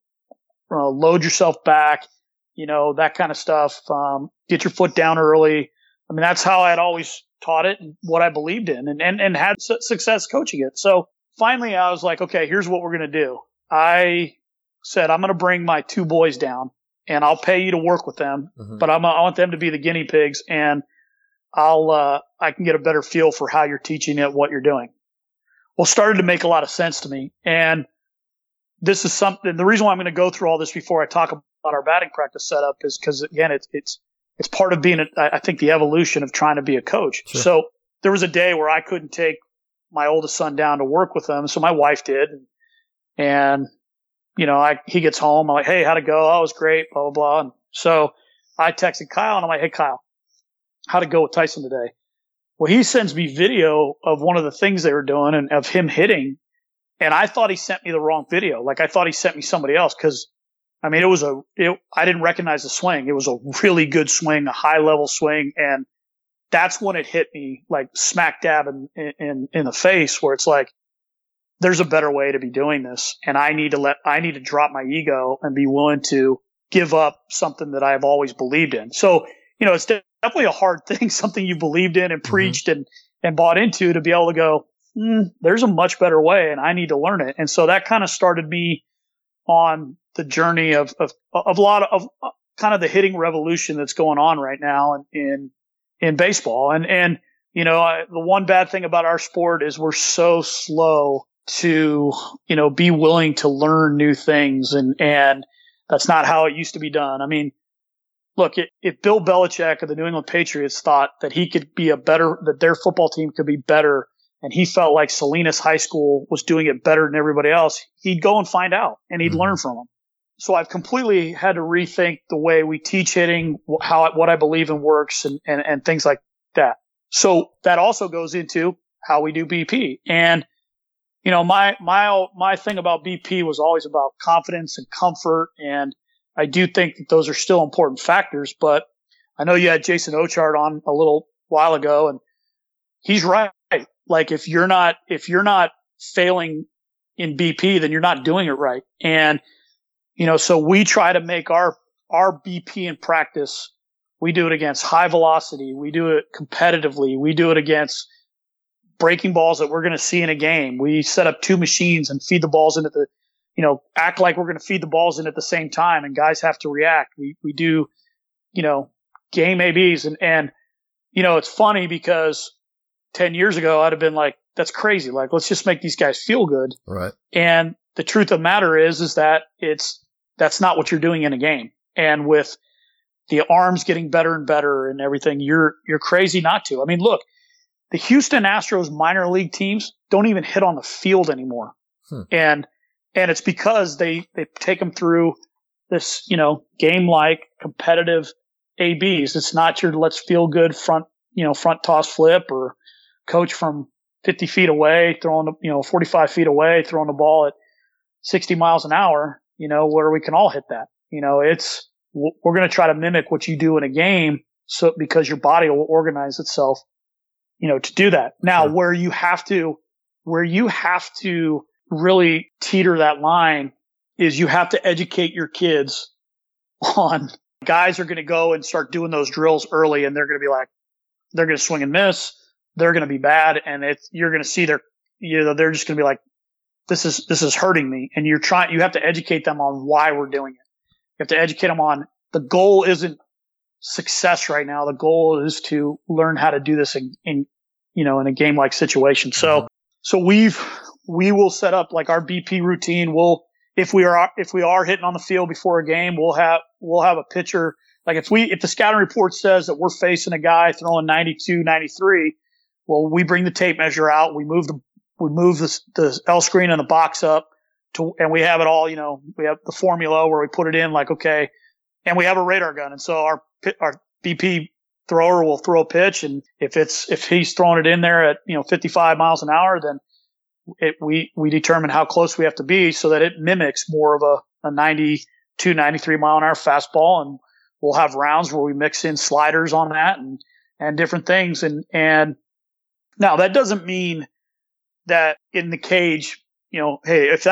load yourself back, that kind of stuff. Get your foot down early. I mean, that's how I'd always taught it and what I believed in and had success coaching it. So finally I was like, okay, here's what we're going to do. I said, I'm going to bring my 2 boys down and I'll pay you to work with them,
mm-hmm.
but I want them to be the guinea pigs and I can get a better feel for how you're teaching it, what you're doing. Well, it started to make a lot of sense to me. And this is something, the reason why I'm going to go through all this before I talk about our batting practice setup is because, again, it's part of being, I think, the evolution of trying to be a coach.
Sure.
So there was a day where I couldn't take my oldest son down to work with him. So my wife did. And, he gets home. I'm like, hey, how'd it go? Oh, it was great, blah, blah, blah. And so I texted Kyle and I'm like, hey, Kyle, how'd it go with Tyson today? Well, he sends me video of one of the things they were doing and of him hitting. And I thought he sent me the wrong video. Like, I thought he sent me somebody else because, I mean, I didn't recognize the swing. It was a really good swing, a high level swing. And that's when it hit me like smack dab in the face where it's like, there's a better way to be doing this. And I need to drop my ego and be willing to give up something that I've always believed in. So, it's definitely a hard thing, something you believed in and preached and bought into, to be able to go, there's a much better way and I need to learn it. And so that kind of started me on the journey of a lot of kind of the hitting revolution that's going on right now in baseball. And the one bad thing about our sport is we're so slow to, be willing to learn new things. And that's not how it used to be done. I mean, look, if Bill Belichick of the New England Patriots thought that he could be that their football team could be better, and he felt like Salinas High School was doing it better than everybody else, he'd go and find out and he'd learn from them. So I've completely had to rethink the way we teach hitting, what I believe in works and things like that. So that also goes into how we do BP. And, my thing about BP was always about confidence and comfort. And I do think that those are still important factors, but I know you had Jason Ochart on a little while ago and he's right. Like if you're not failing in BP, then you're not doing it right. And, so we try to make our BP in practice. We do it against high velocity. We do it competitively. We do it against breaking balls that we're going to see in a game. We set up 2 machines and feed the balls into act like we're going to feed the balls in at the same time and guys have to react. We do, game ABs and it's funny because 10 years ago I'd have been like, that's crazy. Like, let's just make these guys feel good.
Right.
And the truth of the matter is that that's not what you're doing in a game. And with the arms getting better and better and everything, you're crazy not to. I mean, look, the Houston Astros minor league teams don't even hit on the field anymore. And it's because they take them through this, game-like competitive ABs. It's not your let's feel good front toss flip or coach from 50 feet away, 45 feet away, throwing the ball at 60 miles an hour, where we can all hit that. We're going to try to mimic what you do in a game because your body will organize itself, to do that. Now,
Sure.
where you have to really teeter that line is you have to educate your kids on guys are going to go and start doing those drills early and they're going to be like, they're going to swing and miss. They're going to be bad. And you're going to see they're just going to be like, this is hurting me. And you have to educate them on why we're doing it. You have to educate them on the goal isn't success right now. The goal is to learn how to do this in a game like situation. So we will set up like our BP routine. If we are hitting on the field before a game, we'll have a pitcher. Like if the scouting report says that we're facing a guy throwing 92, 93, well, we bring the tape measure out. We move the L screen and the box up and we have it all, we have the formula where we put it in like, okay, and we have a radar gun. And so our BP thrower will throw a pitch. And if he's throwing it in there at, 55 miles an hour, then we determine how close we have to be so that it mimics more of a 92, 93 mile an hour fastball. And we'll have rounds where we mix in sliders on that and different things. And now that doesn't mean that in the cage, hey, if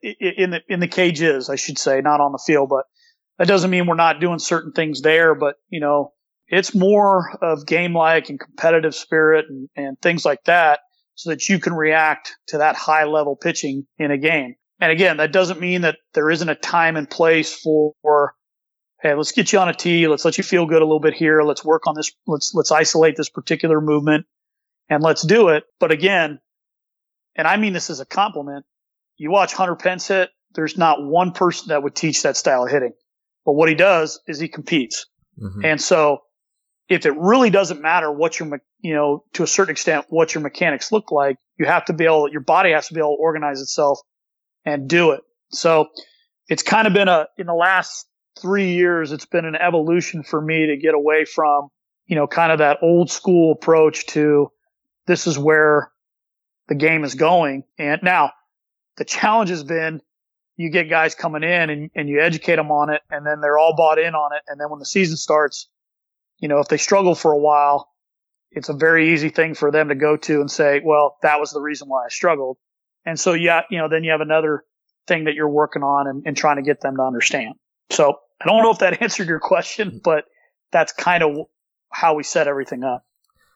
in the cage is, I should say, not on the field, but that doesn't mean we're not doing certain things there. But, it's more of game-like and competitive spirit and things like that so that you can react to that high level pitching in a game. And again, that doesn't mean that there isn't a time and place for, hey, let's get you on a tee. Let's let you feel good a little bit here. Let's work on this. Let's isolate this particular movement and let's do it. But again, and I mean this as a compliment, you watch Hunter Pence hit, there's not one person that would teach that style of hitting. But what he does is he competes. Mm-hmm. And so if it really doesn't matter what to a certain extent, what your mechanics look like, your body has to be able to organize itself and do it. So it's kind of been in the last 3 years, it's been an evolution for me to get away from, kind of that old school approach to this is where the game is going. And now the challenge has been you get guys coming in and you educate them on it and then they're all bought in on it. And then when the season starts, if they struggle for a while, it's a very easy thing for them to go to and say, well, that was the reason why I struggled. And so, then you have another thing that you're working on and trying to get them to understand. So I don't know if that answered your question, but that's kind of how we set everything up.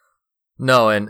No. And,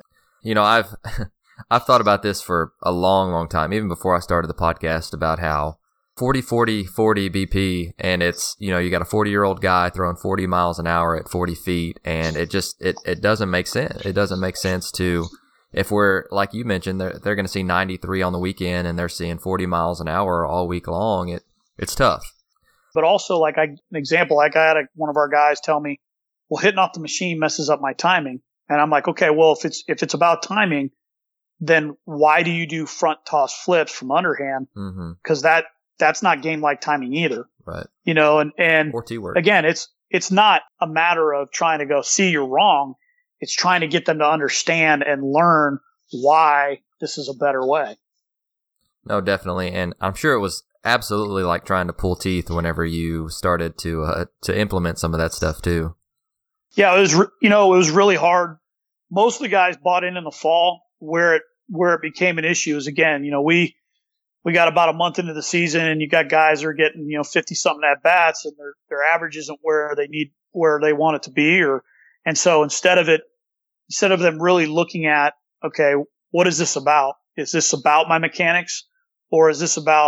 I've thought about this for a long, long time, even before I started the podcast, about how 40, 40, 40 BP, and it's, you got a 40-year-old guy throwing 40 miles an hour at 40 feet, and it doesn't make sense. It doesn't make sense if we're, like you mentioned, they're going to see 93 on the weekend, and they're seeing 40 miles an hour all week long. It's tough.
But also, an example, I had one of our guys tell me, well, hitting off the machine messes up my timing. And I'm like, okay, well, if it's about timing, then why do you do front toss flips from underhand? Because that's not game-like timing either.
Right.
And
or T-work.
Again, it's not a matter of trying to go, see, you're wrong. It's trying to get them to understand and learn why this is a better way.
No, definitely. And I'm sure it was absolutely like trying to pull teeth whenever you started to implement some of that stuff too.
Yeah, it was really hard. Most of the guys bought in the fall. Where it became an issue is, again, we got about a month into the season and you got guys that are getting 50 something at bats and their average isn't where they want it to be, and so instead of them really looking at, okay, what is this about? Is this about my mechanics, or is this about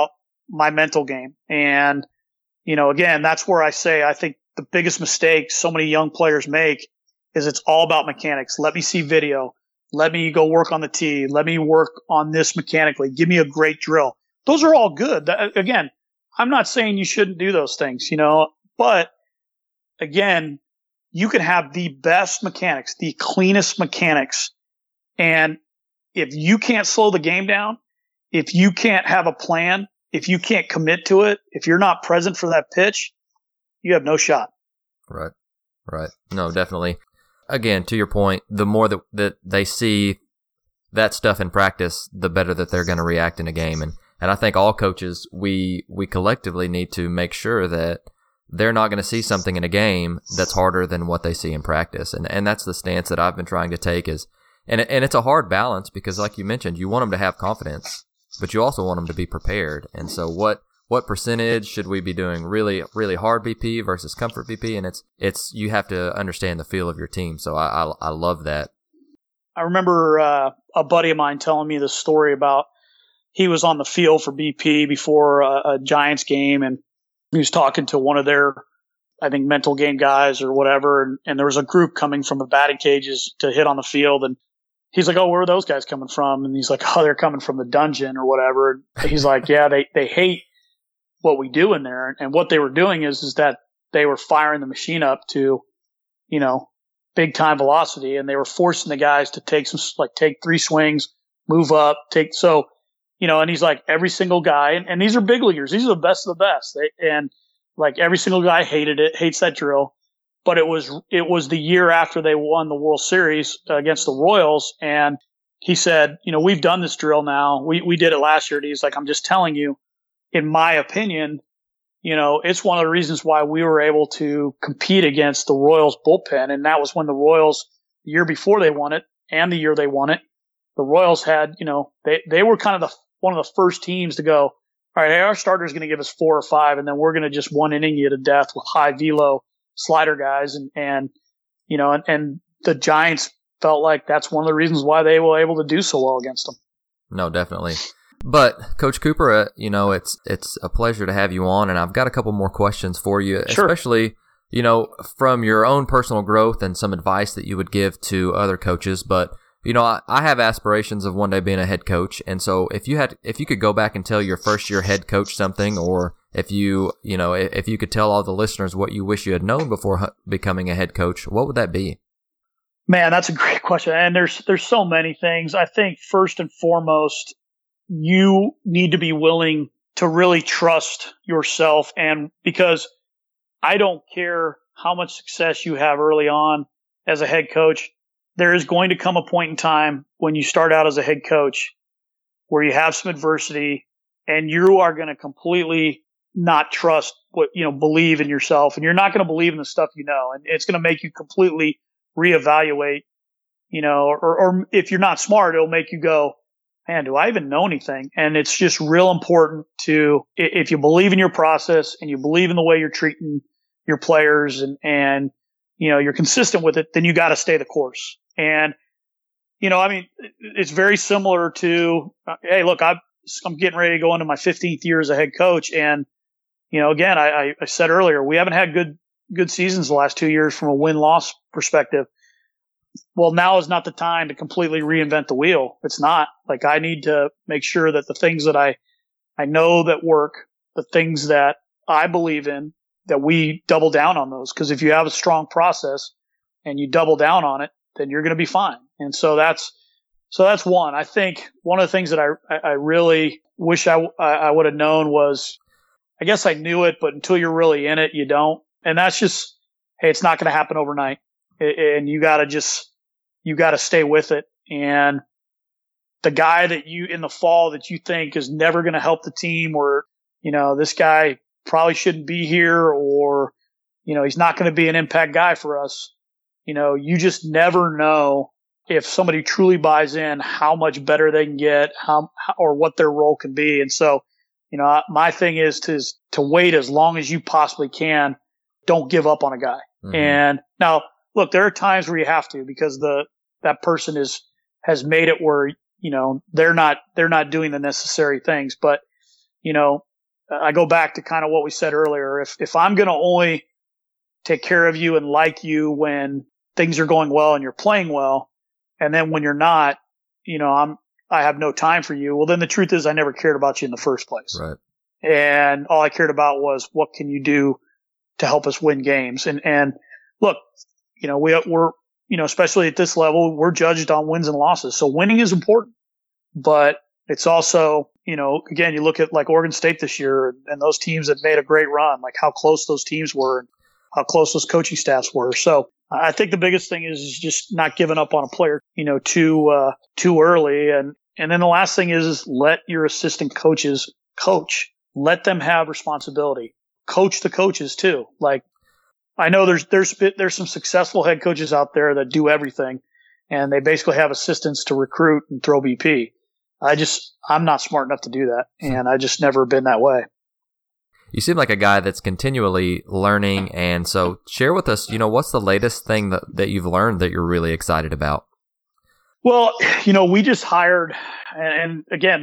my mental game. And, again, that's where I say I think the biggest mistake so many young players make is it's all about mechanics. Let me see video. Let me go work on the tee. Let me work on this mechanically. Give me a great drill. Those are all good. Again, I'm not saying you shouldn't do those things, but again, you can have the best mechanics, the cleanest mechanics. And if you can't slow the game down, if you can't have a plan, if you can't commit to it, if you're not present for that pitch, you have no shot.
Right. No, definitely. Again, to your point, the more that they see that stuff in practice, the better that they're going to react in a game. And I think all coaches, we collectively need to make sure that they're not going to see something in a game that's harder than what they see in practice. And that's the stance that I've been trying to take and it's a hard balance because, like you mentioned, you want them to have confidence, but you also want them to be prepared. And so what percentage should we be doing really, really hard BP versus comfort BP? And it's you have to understand the feel of your team. So I love that.
I remember a buddy of mine telling me this story about he was on the field for BP before a Giants game, and he was talking to one of their, I think, mental game guys or whatever, and there was a group coming from the batting cages to hit on the field, and he's like, "Oh, where are those guys coming from?" And he's like, "Oh, they're coming from the dungeon or whatever." And he's like, "Yeah, they hate what we do in there." And what they were doing is that they were firing the machine up to, big time velocity, and they were forcing the guys to take 3 swings, move up, and he's like, every single guy, and these are big leaguers, these are the best of the best. Every single guy hates that drill. But it was the year after they won the World Series against the Royals, and he said, we've done this drill now. We did it last year. And he's like, I'm just telling you, in my opinion, it's one of the reasons why we were able to compete against the Royals bullpen. And that was when the Royals, the year before they won it and the year they won it, the Royals had, they were kind of one of the first teams to go, all right, hey, our starter is going to give us 4 or 5, and then we're going to just one inning you to death with high velo slider guys. And the Giants felt like that's one of the reasons why they were able to do so well against them.
No, definitely. But Coach Cooper, it's a pleasure to have you on, and I've got a couple more questions for you,
Sure.
Especially, from your own personal growth and some advice that you would give to other coaches. But, I have aspirations of one day being a head coach. And so if you could go back and tell your first year head coach something, or if you could tell all the listeners what you wish you had known before becoming a head coach, what would that be?
Man, that's a great question. And there's so many things. I think first and foremost, you need to be willing to really trust yourself. And because I don't care how much success you have early on as a head coach, there is going to come a point in time when you start out as a head coach where you have some adversity and you are going to completely not trust believe in yourself, and you're not going to believe in the stuff and it's going to make you completely reevaluate, or if you're not smart, it'll make you go, man, do I even know anything? And it's just real important to, if you believe in your process and you believe in the way you're treating your players and you're consistent with it, then you got to stay the course. And, it's very similar to, hey, look, I'm getting ready to go into my 15th year as a head coach. And, again, I said earlier, we haven't had good seasons the last 2 years from a win-loss perspective. Well, now is not the time to completely reinvent the wheel. It's not. Like, I need to make sure that the things that I know that work, the things that I believe in, that we double down on those. Because if you have a strong process and you double down on it, then you're going to be fine. And so that's one. I think one of the things that I really wish I would have known was, I guess I knew it, but until you're really in it, you don't. And that's just, hey, it's not going to happen overnight. And you got to stay with it. And the guy that in the fall that you think is never going to help the team, or, this guy probably shouldn't be here, or, he's not going to be an impact guy for us. You just never know if somebody truly buys in, how much better they can get, or what their role can be. And so, my thing is to wait as long as you possibly can. Don't give up on a guy. Mm-hmm. And now, look, there are times where you have to, because that person has made it where, they're not doing the necessary things. But, I go back to kind of what we said earlier. If I'm going to only take care of you and like you when things are going well and you're playing well, and then when you're not, I have no time for you. Well, then the truth is I never cared about you in the first place.
Right.
And all I cared about was what can you do to help us win games? And look, we're, especially at this level, we're judged on wins and losses. So winning is important, but it's also, again, you look at like Oregon State this year and those teams that made a great run, like how close those teams were and how close those coaching staffs were. So I think the biggest thing is just not giving up on a player, too early. And then the last thing is let your assistant coaches coach. Let them have responsibility. Coach the coaches too. Like I know there's some successful head coaches out there that do everything and they basically have assistants to recruit and throw BP. I'm not smart enough to do that. And I just never been that way.
You seem like a guy that's continually learning. And so share with us, what's the latest thing that you've learned that you're really excited about?
Well, we just hired, and again,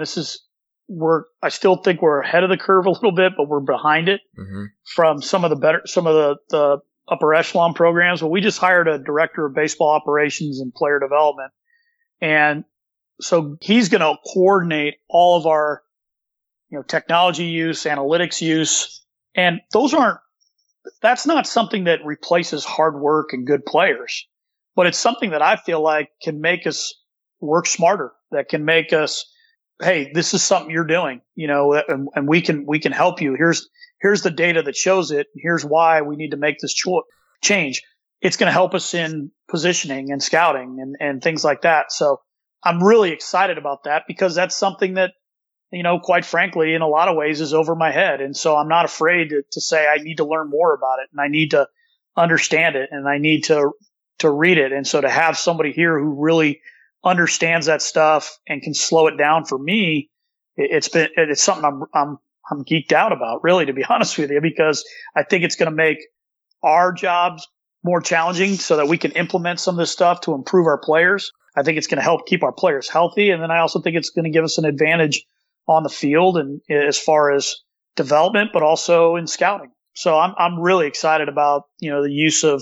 I still think we're ahead of the curve a little bit, but we're behind it from some of the upper echelon programs. But we just hired a director of baseball operations and player development. And so he's going to coordinate all of our, technology use, analytics use. And that's not something that replaces hard work and good players, but it's something that I feel like can make us work smarter, that can make us, hey, this is something you're doing, and we can help you. Here's the data that shows it. Here's why we need to make this change. It's going to help us in positioning and scouting and things like that. So I'm really excited about that because that's something that, quite frankly, in a lot of ways is over my head. And so I'm not afraid to say I need to learn more about it and I need to understand it and I need to read it. And so to have somebody here who really understands that stuff and can slow it down for me, it's something I'm geeked out about, really, to be honest with you, because I think it's going to make our jobs more challenging so that we can implement some of this stuff to improve our players. I think it's going to help keep our players healthy. And then I also think it's going to give us an advantage on the field and as far as development, but also in scouting. So I'm really excited about, the use of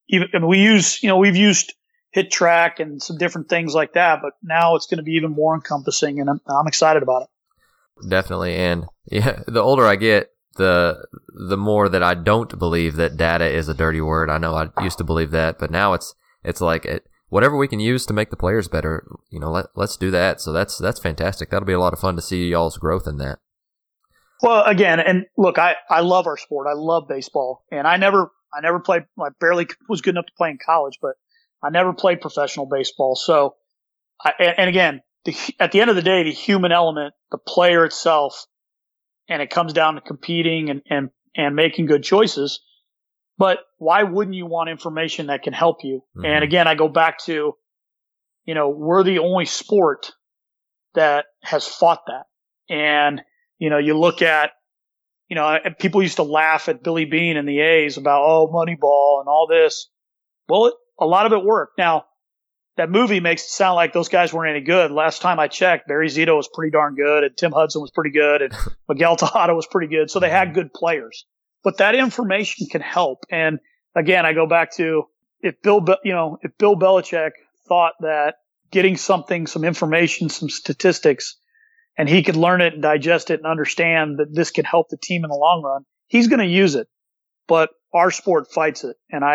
we've used Hit Track and some different things like that, but now it's going to be even more encompassing and I'm excited about it.
Definitely. And yeah, the older I get, the more that I don't believe that data is a dirty word. I know I used to believe that, but now it's like whatever we can use to make the players better, let's do that. So that's fantastic. That'll be a lot of fun to see y'all's growth in that.
Well, again, and look, I love our sport. I love baseball, and I never played. I barely was good enough to play in college, but I never played professional baseball. So, and again, at the end of the day, the human element, the player itself, and it comes down to competing and making good choices. But why wouldn't you want information that can help you? Mm-hmm. And again, I go back to, we're the only sport that has fought that. And, you look at, people used to laugh at Billy Beane and the A's about, Moneyball and all this. Well, a lot of it worked. Now, that movie makes it sound like those guys weren't any good. Last time I checked, Barry Zito was pretty darn good, and Tim Hudson was pretty good, and Miguel Tejada was pretty good. So they had good players. But that information can help. And again, I go back to if Bill Belichick thought that getting some information, some statistics, and he could learn it and digest it and understand that this can help the team in the long run, he's going to use it. But our sport fights it. And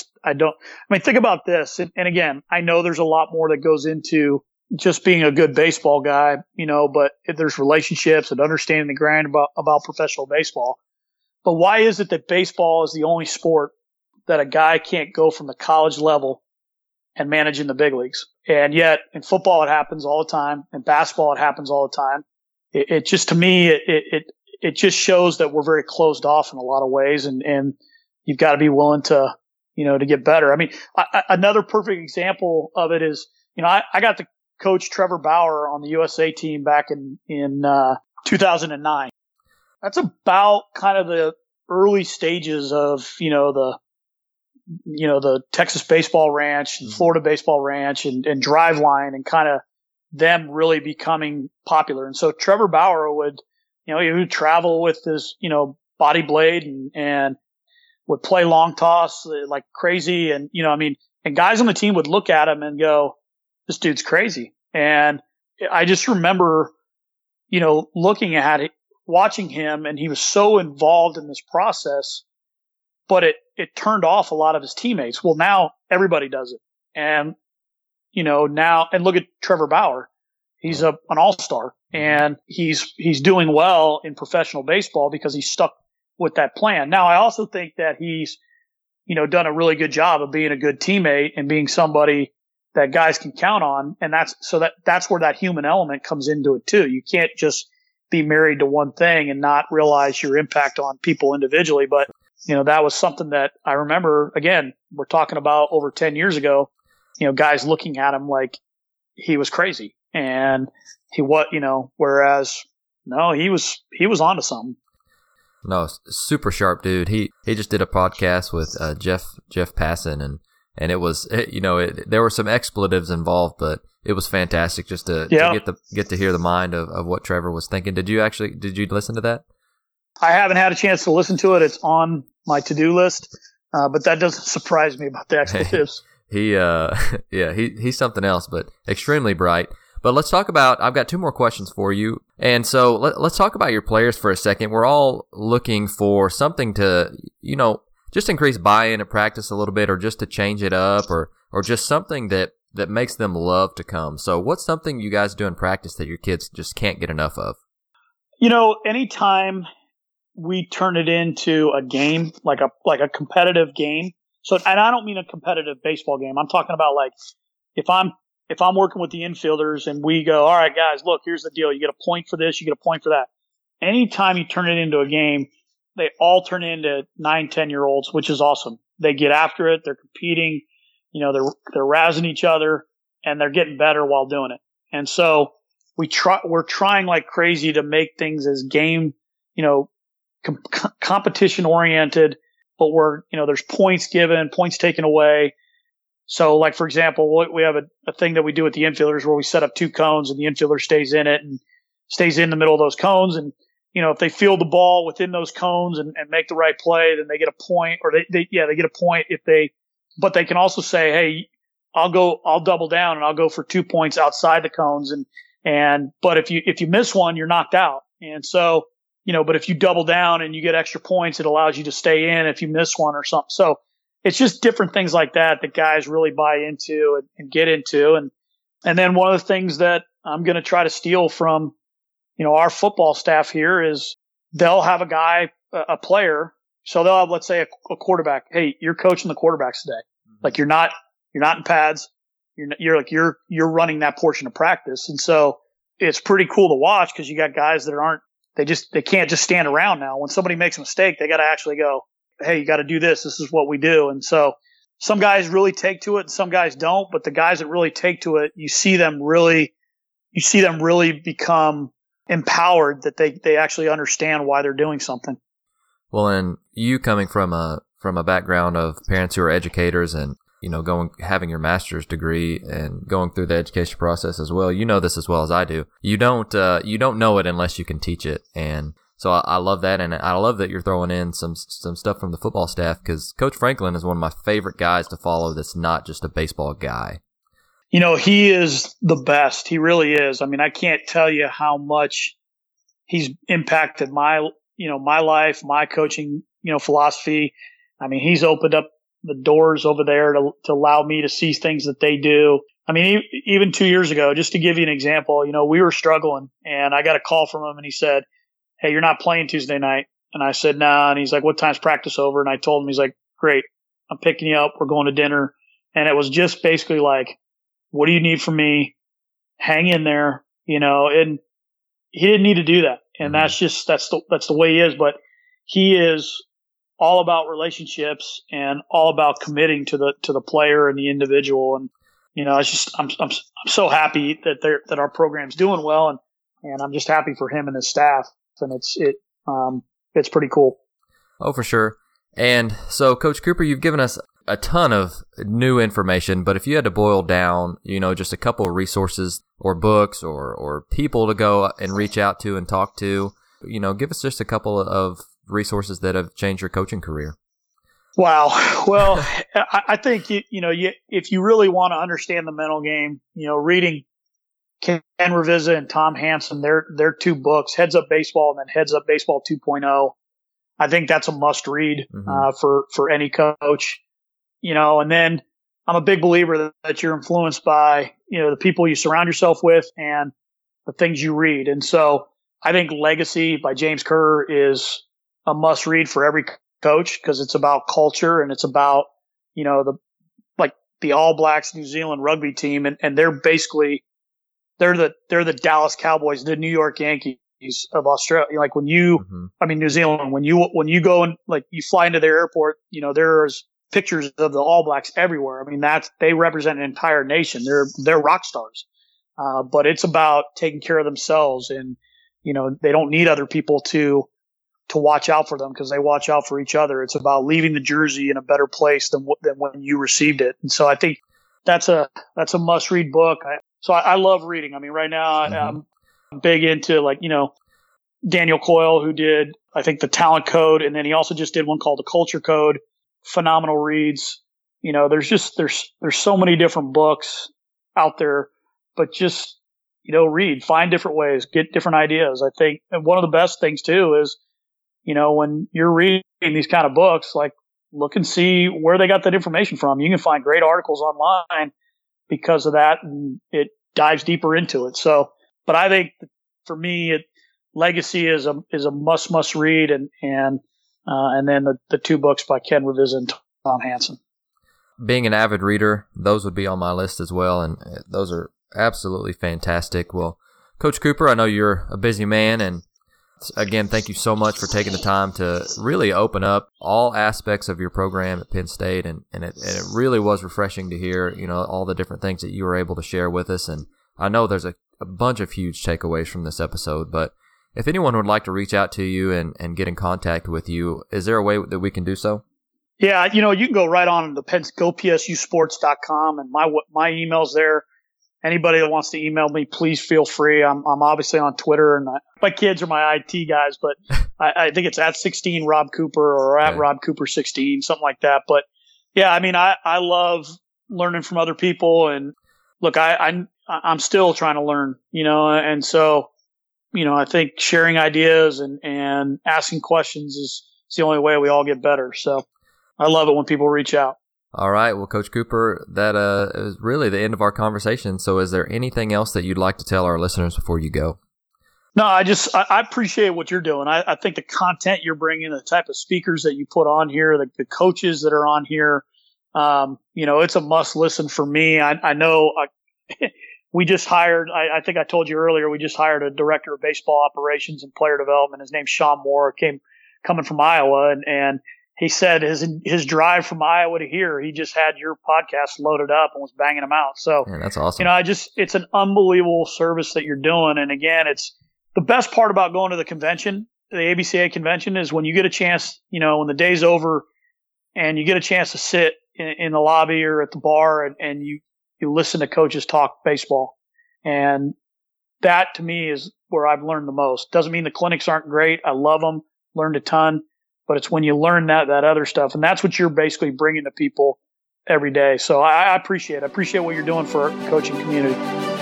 think about this. And again, I know there's a lot more that goes into just being a good baseball guy, but there's relationships and understanding the grind about professional baseball. But why is it that baseball is the only sport that a guy can't go from the college level and manage in the big leagues? And yet in football, it happens all the time. In basketball, it happens all the time. It just, to me, it just shows that we're very closed off in a lot of ways. And you've got to be willing to, to get better. I mean, another perfect example of it is, I got to coach Trevor Bauer on the USA team back in 2009. That's about kind of the early stages of, the Texas Baseball Ranch and Florida Baseball Ranch and Driveline and kind of them really becoming popular. And so Trevor Bauer would, You know, he would travel with his, you know, body blade and would play long toss like crazy. And, you know, I mean, and guys on the team would look at him and go, this dude's crazy. And I just remember, you know, looking at it, watching him, and he was so involved in this process, but it turned off a lot of his teammates. Well, now everybody does it. And, you know, now, and look at Trevor Bauer. He's an all-star, and he's doing well in professional baseball because he's stuck with that plan. Now, I also think that he's, you know, done a really good job of being a good teammate and being somebody that guys can count on. And that's where that human element comes into it too. You can't just be married to one thing and not realize your impact on people individually. But, you know, that was something that I remember, again, we're talking about over 10 years ago, you know, guys looking at him like he was crazy. And you know, whereas no, he was onto something.
No, super sharp dude. He just did a podcast with Jeff Passan, and it was, you know, there were some expletives involved, but it was fantastic just to get to hear the mind of what Trevor was thinking. Did you listen to that?
I haven't had a chance to listen to it. It's on my to-do list, but that doesn't surprise me about the expletives. He's something else, but extremely bright. But let's talk about, I've got two more questions for you. And so let's talk about your players for a second. We're all looking for something to, you know, just increase buy-in at practice a little bit, or just to change it up, or just something that makes them love to come. So what's something you guys do in practice that your kids just can't get enough of? You know, anytime we turn it into a game, like a competitive game. So, and I don't mean a competitive baseball game. I'm talking about like, if I'm working with the infielders and we go, all right, guys, look, here's the deal. You get a point for this. You get a point for that. Anytime you turn it into a game, they all turn into 9, 10-year-olds, which is awesome. They get after it. They're competing. You know, they're razzing each other, and they're getting better while doing it. And so we're trying like crazy to make things as game, you know, competition oriented, but there's points given, points taken away. So, like, for example, we have a thing that we do with the infielders where we set up 2 cones and the infielder stays in it and stays in the middle of those cones. And, you know, if they field the ball within those cones and make the right play, then they get a point, or they get a point but they can also say, hey, I'll double down and I'll go for 2 points outside the cones. But if you miss one, you're knocked out. And so, you know, but if you double down and you get extra points, it allows you to stay in if you miss one or something. So, it's just different things like that guys really buy into and get into. And then one of the things that I'm going to try to steal from, you know, our football staff here is they'll have a player. So they'll have, let's say, a quarterback. Hey, you're coaching the quarterbacks today. Like, you're not in pads. You're running that portion of practice. And so it's pretty cool to watch because you got guys that they can't just stand around now. When somebody makes a mistake, they got to actually go, hey, you got to do this. This is what we do. And so some guys really take to it and some guys don't, but the guys that really take to it, you see them really become empowered, that they actually understand why they're doing something.
Well, and you coming from a background of parents who are educators and, you know, having your master's degree and going through the education process as well, you know this as well as I do. You don't know it unless you can teach it. And so I love that, and I love that you're throwing in some stuff from the football staff, because Coach Franklin is one of my favorite guys to follow that's not just a baseball guy.
You know, he is the best. He really is. I mean, I can't tell you how much he's impacted my life, my coaching, you know, philosophy. I mean, he's opened up the doors over there to allow me to see things that they do. I mean, even 2 years ago, just to give you an example, you know, we were struggling, and I got a call from him, and he said, hey, you're not playing Tuesday night. And I said, nah. And he's like, what time's practice over? And I told him, he's like, great, I'm picking you up. We're going to dinner. And it was just basically like, what do you need from me? Hang in there, you know, and he didn't need to do that. And that's the way he is. But he is all about relationships and all about committing to the player and the individual. And, you know, it's just, I'm so happy that our program's doing well. And I'm just happy for him and his staff. And it's pretty cool.
Oh, for sure. And so, Coach Cooper, you've given us a ton of new information, but if you had to boil down, you know, just a couple of resources or books or people to go and reach out to and talk to, Give us just a couple of resources that have changed your coaching career.
Wow. Well, I think, if you really want to understand the mental game, reading Ken Ravizza and Tom Hanson, their two books, Heads Up Baseball and then Heads Up Baseball 2.0. I think that's a must read for any coach, and then I'm a big believer that you're influenced by, the people you surround yourself with and the things you read. And so I think Legacy by James Kerr is a must read for every coach because it's about culture and it's about, the All Blacks New Zealand rugby team. And they're basically, they're the Dallas Cowboys, the New York Yankees of Australia. Like New Zealand, when you go and you fly into their airport, there's pictures of the All Blacks everywhere. I mean, they represent an entire nation. They're rock stars. But it's about taking care of themselves and, they don't need other people to watch out for them because they watch out for each other. It's about leaving the jersey in a better place than when you received it. And so I think that's a must read book. So I love reading. I mean, right now I'm big into Daniel Coyle, who did, I think, the Talent Code. And then he also just did one called the Culture Code. Phenomenal reads. There's so many different books out there, but just, read, find different ways, get different ideas. I think, and one of the best things too is, when you're reading these kind of books, look and see where they got that information from. You can find great articles online because of that, and it dives deeper into it. So, but I think for me, Legacy is a must read, and then the two books by Ken Ravizza and Tom Hanson.
Being an avid reader, those would be on my list as well, and those are absolutely fantastic. Well, Coach Cooper, I know you're a busy man, and again, thank you so much for taking the time to really open up all aspects of your program at Penn State, and it really was refreshing to hear, all the different things that you were able to share with us, and I know there's a bunch of huge takeaways from this episode, but if anyone would like to reach out to you and get in contact with you, is there a way that we can do so?
Yeah, you can go right on to gopsusports.com, and my email's there. Anybody that wants to email me, please feel free. I'm obviously on Twitter, and my kids are my IT guys, but I think it's at 16 Rob Cooper or at Rob Cooper 16, something like that. But yeah, I mean, I love learning from other people, and look, I'm still trying to learn, and so, I think sharing ideas and asking questions is the only way we all get better. So I love it when people reach out.
All right. Well, Coach Cooper, that is really the end of our conversation. So is there anything else that you'd like to tell our listeners before you go?
No, I appreciate what you're doing. I think the content you're bringing, the type of speakers that you put on here, the coaches that are on here, it's a must listen for me. I know we just hired, I think I told you earlier, we just hired a director of baseball operations and player development. His name's Sean Moore, coming from Iowa, and he said his drive from Iowa to here, he just had your podcast loaded up and was banging them out. So,
man, that's awesome.
It's an unbelievable service that you're doing. And again, it's the best part about going to the convention, the ABCA convention, is when you get a chance, when the day's over and you get a chance to sit in the lobby or at the bar and you listen to coaches talk baseball. And that to me is where I've learned the most. Doesn't mean the clinics aren't great. I love them, learned a ton. But it's when you learn that other stuff, and that's what you're basically bringing to people every day. So I appreciate it. I appreciate what you're doing for our coaching community.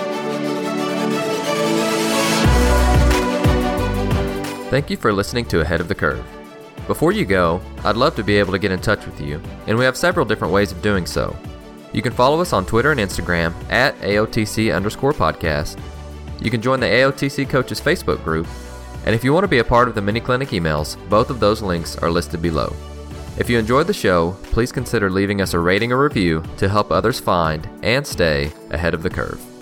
Thank you for listening to Ahead of the Curve. Before you go, I'd love to be able to get in touch with you, and we have several different ways of doing so. You can follow us on Twitter and Instagram at AOTC_podcast. You can join the AOTC Coaches Facebook group. And if you want to be a part of the mini clinic emails, both of those links are listed below. If you enjoyed the show, please consider leaving us a rating or review to help others find and stay ahead of the curve.